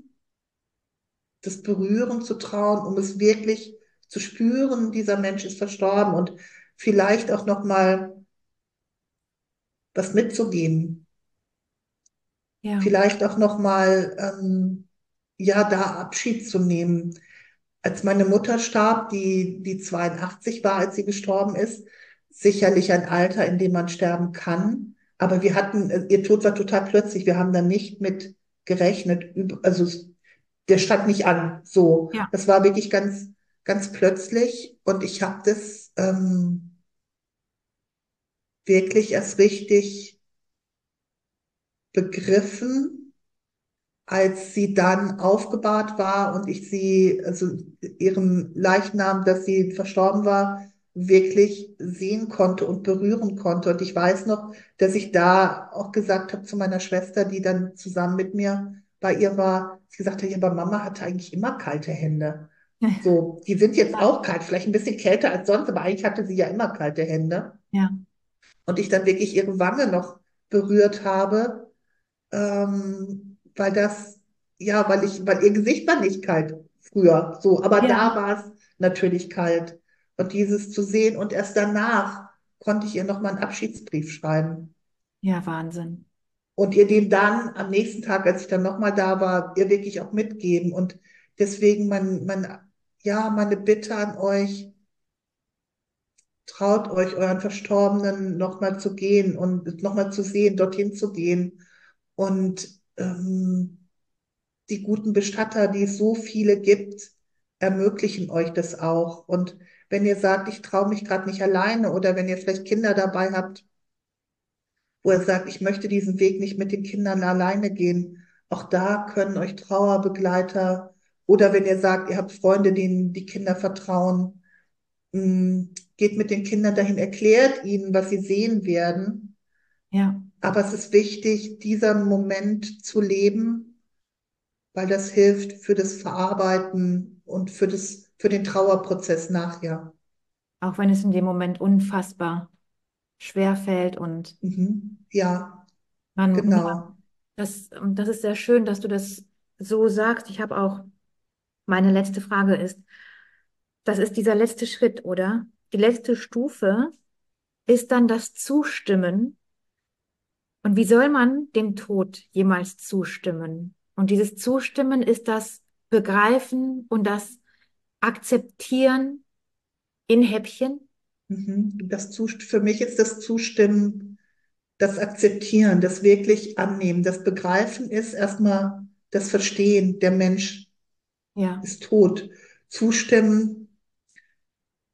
das Berühren zu trauen, um es wirklich zu spüren, dieser Mensch ist verstorben und vielleicht auch noch mal was mitzugeben, Ja. vielleicht auch noch mal ähm, ja da Abschied zu nehmen. Als meine Mutter starb, die die zweiundachtzig war, als sie gestorben ist, sicherlich ein Alter, in dem man sterben kann, aber wir hatten, äh, ihr Tod war total plötzlich, wir haben da nicht mit gerechnet, üb- also es- der stand nicht an, so. Ja. Das war wirklich ganz, ganz plötzlich und ich habe das ähm, wirklich erst richtig begriffen, als sie dann aufgebahrt war und ich sie, also ihren Leichnam, dass sie verstorben war, wirklich sehen konnte und berühren konnte. Und ich weiß noch, dass ich da auch gesagt habe zu meiner Schwester, die dann zusammen mit mir bei ihr war, sie gesagt hat, ja, aber Mama hatte eigentlich immer kalte Hände. So, die sind jetzt auch kalt, vielleicht ein bisschen kälter als sonst, aber eigentlich hatte sie ja immer kalte Hände. Ja. Und ich dann wirklich ihre Wange noch berührt habe, ähm, weil das, ja, weil ich, weil ihr Gesicht war nicht kalt früher, so, aber Ja. da war es natürlich kalt. Und dieses zu sehen und erst danach konnte ich ihr noch mal einen Abschiedsbrief schreiben Ja, Wahnsinn. und ihr den dann am nächsten Tag, als ich dann noch mal da war, ihr wirklich auch mitgeben. Und deswegen mein, mein, ja, meine Bitte an euch, traut euch, euren Verstorbenen noch mal zu gehen und noch mal zu sehen, dorthin zu gehen und ähm, die guten Bestatter, die es so viele gibt, ermöglichen euch das auch. Und wenn ihr sagt, ich traue mich gerade nicht alleine oder wenn ihr vielleicht Kinder dabei habt, wo ihr sagt, ich möchte diesen Weg nicht mit den Kindern alleine gehen, auch da können euch Trauerbegleiter oder wenn ihr sagt, ihr habt Freunde, denen die Kinder vertrauen, mh, geht mit den Kindern dahin, erklärt ihnen, was sie sehen werden. Ja. Aber es ist wichtig, dieser Moment zu leben, weil das hilft für das Verarbeiten und für das, für den Trauerprozess nachher. Auch wenn es in dem Moment unfassbar schwer fällt und Mhm. Ja, man, ja, genau. das, das ist sehr schön, dass du das so sagst. Ich habe auch, meine letzte Frage ist, das ist dieser letzte Schritt, oder? Die letzte Stufe ist dann das Zustimmen. Und wie soll man dem Tod jemals zustimmen? Und dieses Zustimmen ist das Begreifen und das Akzeptieren in Häppchen. Mhm. Das Zust für mich ist das Zustimmen, das Akzeptieren, das wirklich Annehmen. Das Begreifen ist erstmal das Verstehen, der Mensch Ja, ist tot. Zustimmen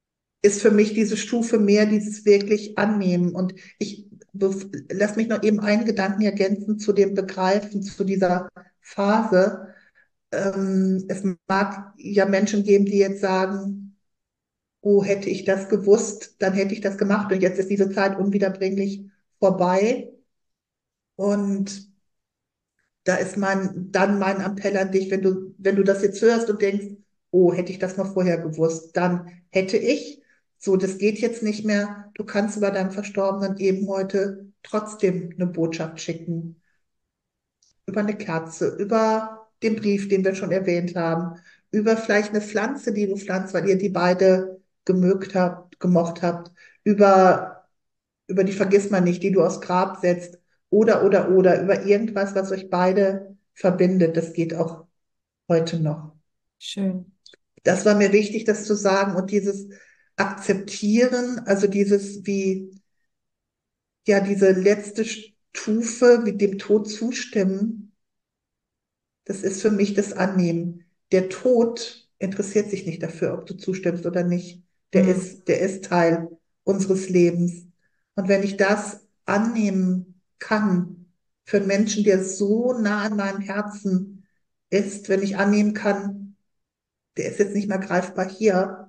ist für mich diese Stufe mehr dieses wirklich annehmen. Und ich lass mich noch eben einen Gedanken ergänzen zu dem Begreifen, zu dieser Phase. Ähm, es mag ja Menschen geben, die jetzt sagen, oh, hätte ich das gewusst, dann hätte ich das gemacht. Und jetzt ist diese Zeit unwiederbringlich vorbei. Und da ist mein, dann mein Appell an dich, wenn du, wenn du das jetzt hörst und denkst, oh, hätte ich das mal vorher gewusst, dann hätte ich. So, das geht jetzt nicht mehr. Du kannst über deinem Verstorbenen eben heute trotzdem eine Botschaft schicken. Über eine Kerze, über den Brief, den wir schon erwähnt haben, über vielleicht eine Pflanze, die du pflanzt, weil ihr die beide gemögt habt, gemocht habt, über, über die Vergissmeinnicht, die du aufs Grab setzt, oder, oder, oder, über irgendwas, was euch beide verbindet. Das geht auch heute noch. Schön. Das war mir wichtig, das zu sagen und dieses Akzeptieren, also dieses wie, ja, diese letzte Stufe mit dem Tod zustimmen. Das ist für mich das Annehmen. Der Tod interessiert sich nicht dafür, ob du zustimmst oder nicht. Der Hm. ist, der ist Teil unseres Lebens. Und wenn ich das annehmen kann, für einen Menschen, der so nah an meinem Herzen ist, wenn ich annehmen kann, der ist jetzt nicht mehr greifbar hier,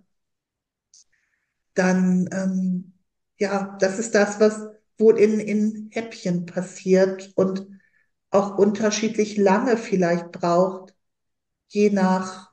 dann, ähm, ja, das ist das, was wohl in, in Häppchen passiert und auch unterschiedlich lange vielleicht braucht, je nach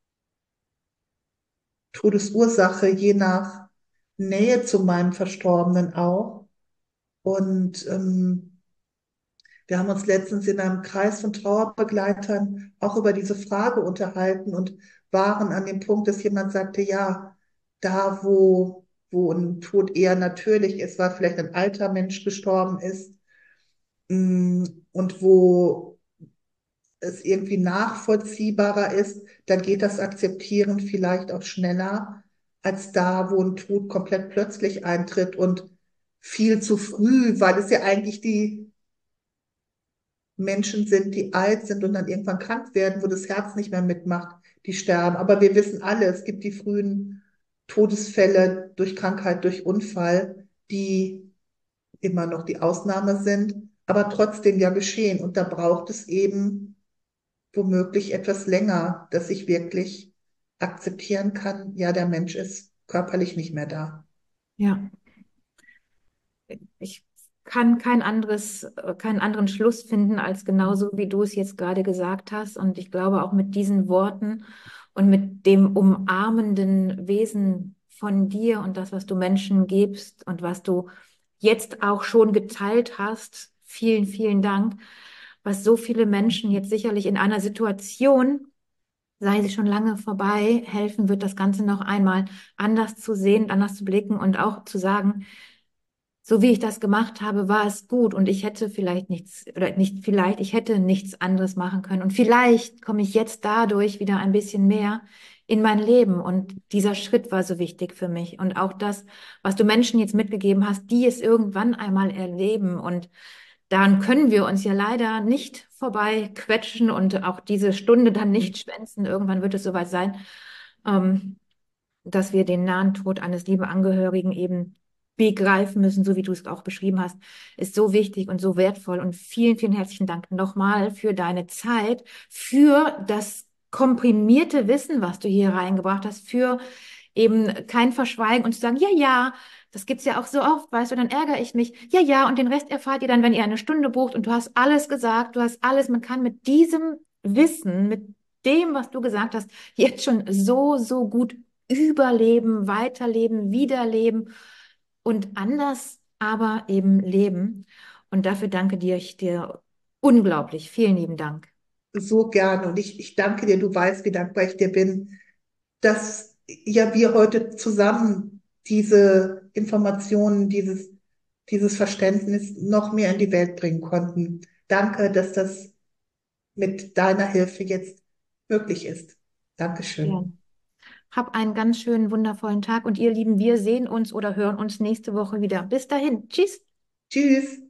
Todesursache, je nach Nähe zu meinem Verstorbenen auch. Und ähm, wir haben uns letztens in einem Kreis von Trauerbegleitern auch über diese Frage unterhalten und waren an dem Punkt, dass jemand sagte, ja, da wo, wo ein Tod eher natürlich ist, weil vielleicht ein alter Mensch gestorben ist, mm, und wo es irgendwie nachvollziehbarer ist, dann geht das Akzeptieren vielleicht auch schneller als da, wo ein Tod komplett plötzlich eintritt und viel zu früh, weil es ja eigentlich die Menschen sind, die alt sind und dann irgendwann krank werden, wo das Herz nicht mehr mitmacht, die sterben. Aber wir wissen alle, es gibt die frühen Todesfälle durch Krankheit, durch Unfall, die immer noch die Ausnahme sind, aber trotzdem ja geschehen. Und da braucht es eben womöglich etwas länger, dass ich wirklich akzeptieren kann, ja, der Mensch ist körperlich nicht mehr da. Ja, ich kann kein anderes, äh, keinen anderen Schluss finden, als genauso, wie du es jetzt gerade gesagt hast. Und ich glaube auch mit diesen Worten und mit dem umarmenden Wesen von dir und das, was du Menschen gibst und was du jetzt auch schon geteilt hast. Vielen, vielen Dank, was so viele Menschen jetzt sicherlich in einer Situation, sei sie schon lange vorbei, helfen wird, das Ganze noch einmal anders zu sehen, anders zu blicken und auch zu sagen, so wie ich das gemacht habe, war es gut und ich hätte vielleicht nichts, oder nicht vielleicht, ich hätte nichts anderes machen können. Und vielleicht komme ich jetzt dadurch wieder ein bisschen mehr in mein Leben. Und dieser Schritt war so wichtig für mich. Und auch das, was du Menschen jetzt mitgegeben hast, die es irgendwann einmal erleben. Und daran können wir uns ja leider nicht vorbei quetschen und auch diese Stunde dann nicht schwänzen. Irgendwann wird es soweit sein. Ähm, dass wir den nahen Tod eines lieben Angehörigen eben begreifen müssen, so wie du es auch beschrieben hast, ist so wichtig und so wertvoll. Und vielen, vielen herzlichen Dank nochmal für deine Zeit, für das komprimierte Wissen, was du hier reingebracht hast, für eben kein Verschweigen und zu sagen, ja, ja, das gibt's ja auch so oft, weißt du, dann ärgere ich mich. Ja, ja, und den Rest erfahrt ihr dann, wenn ihr eine Stunde bucht und du hast alles gesagt, du hast alles, man kann mit diesem Wissen, mit dem, was du gesagt hast, jetzt schon so, so gut überleben, weiterleben, wiederleben und anders, aber eben leben. Und dafür danke dir, ich dir unglaublich. Vielen lieben Dank. So gerne. Und ich, ich danke dir, du weißt, wie dankbar ich dir bin, dass ja wir heute zusammen diese Informationen, dieses, dieses Verständnis noch mehr in die Welt bringen konnten. Danke, dass das mit deiner Hilfe jetzt möglich ist. Ja. Dankeschön. Hab einen ganz schönen, wundervollen Tag und ihr Lieben, wir sehen uns oder hören uns nächste Woche wieder. Bis dahin. Tschüss. Tschüss.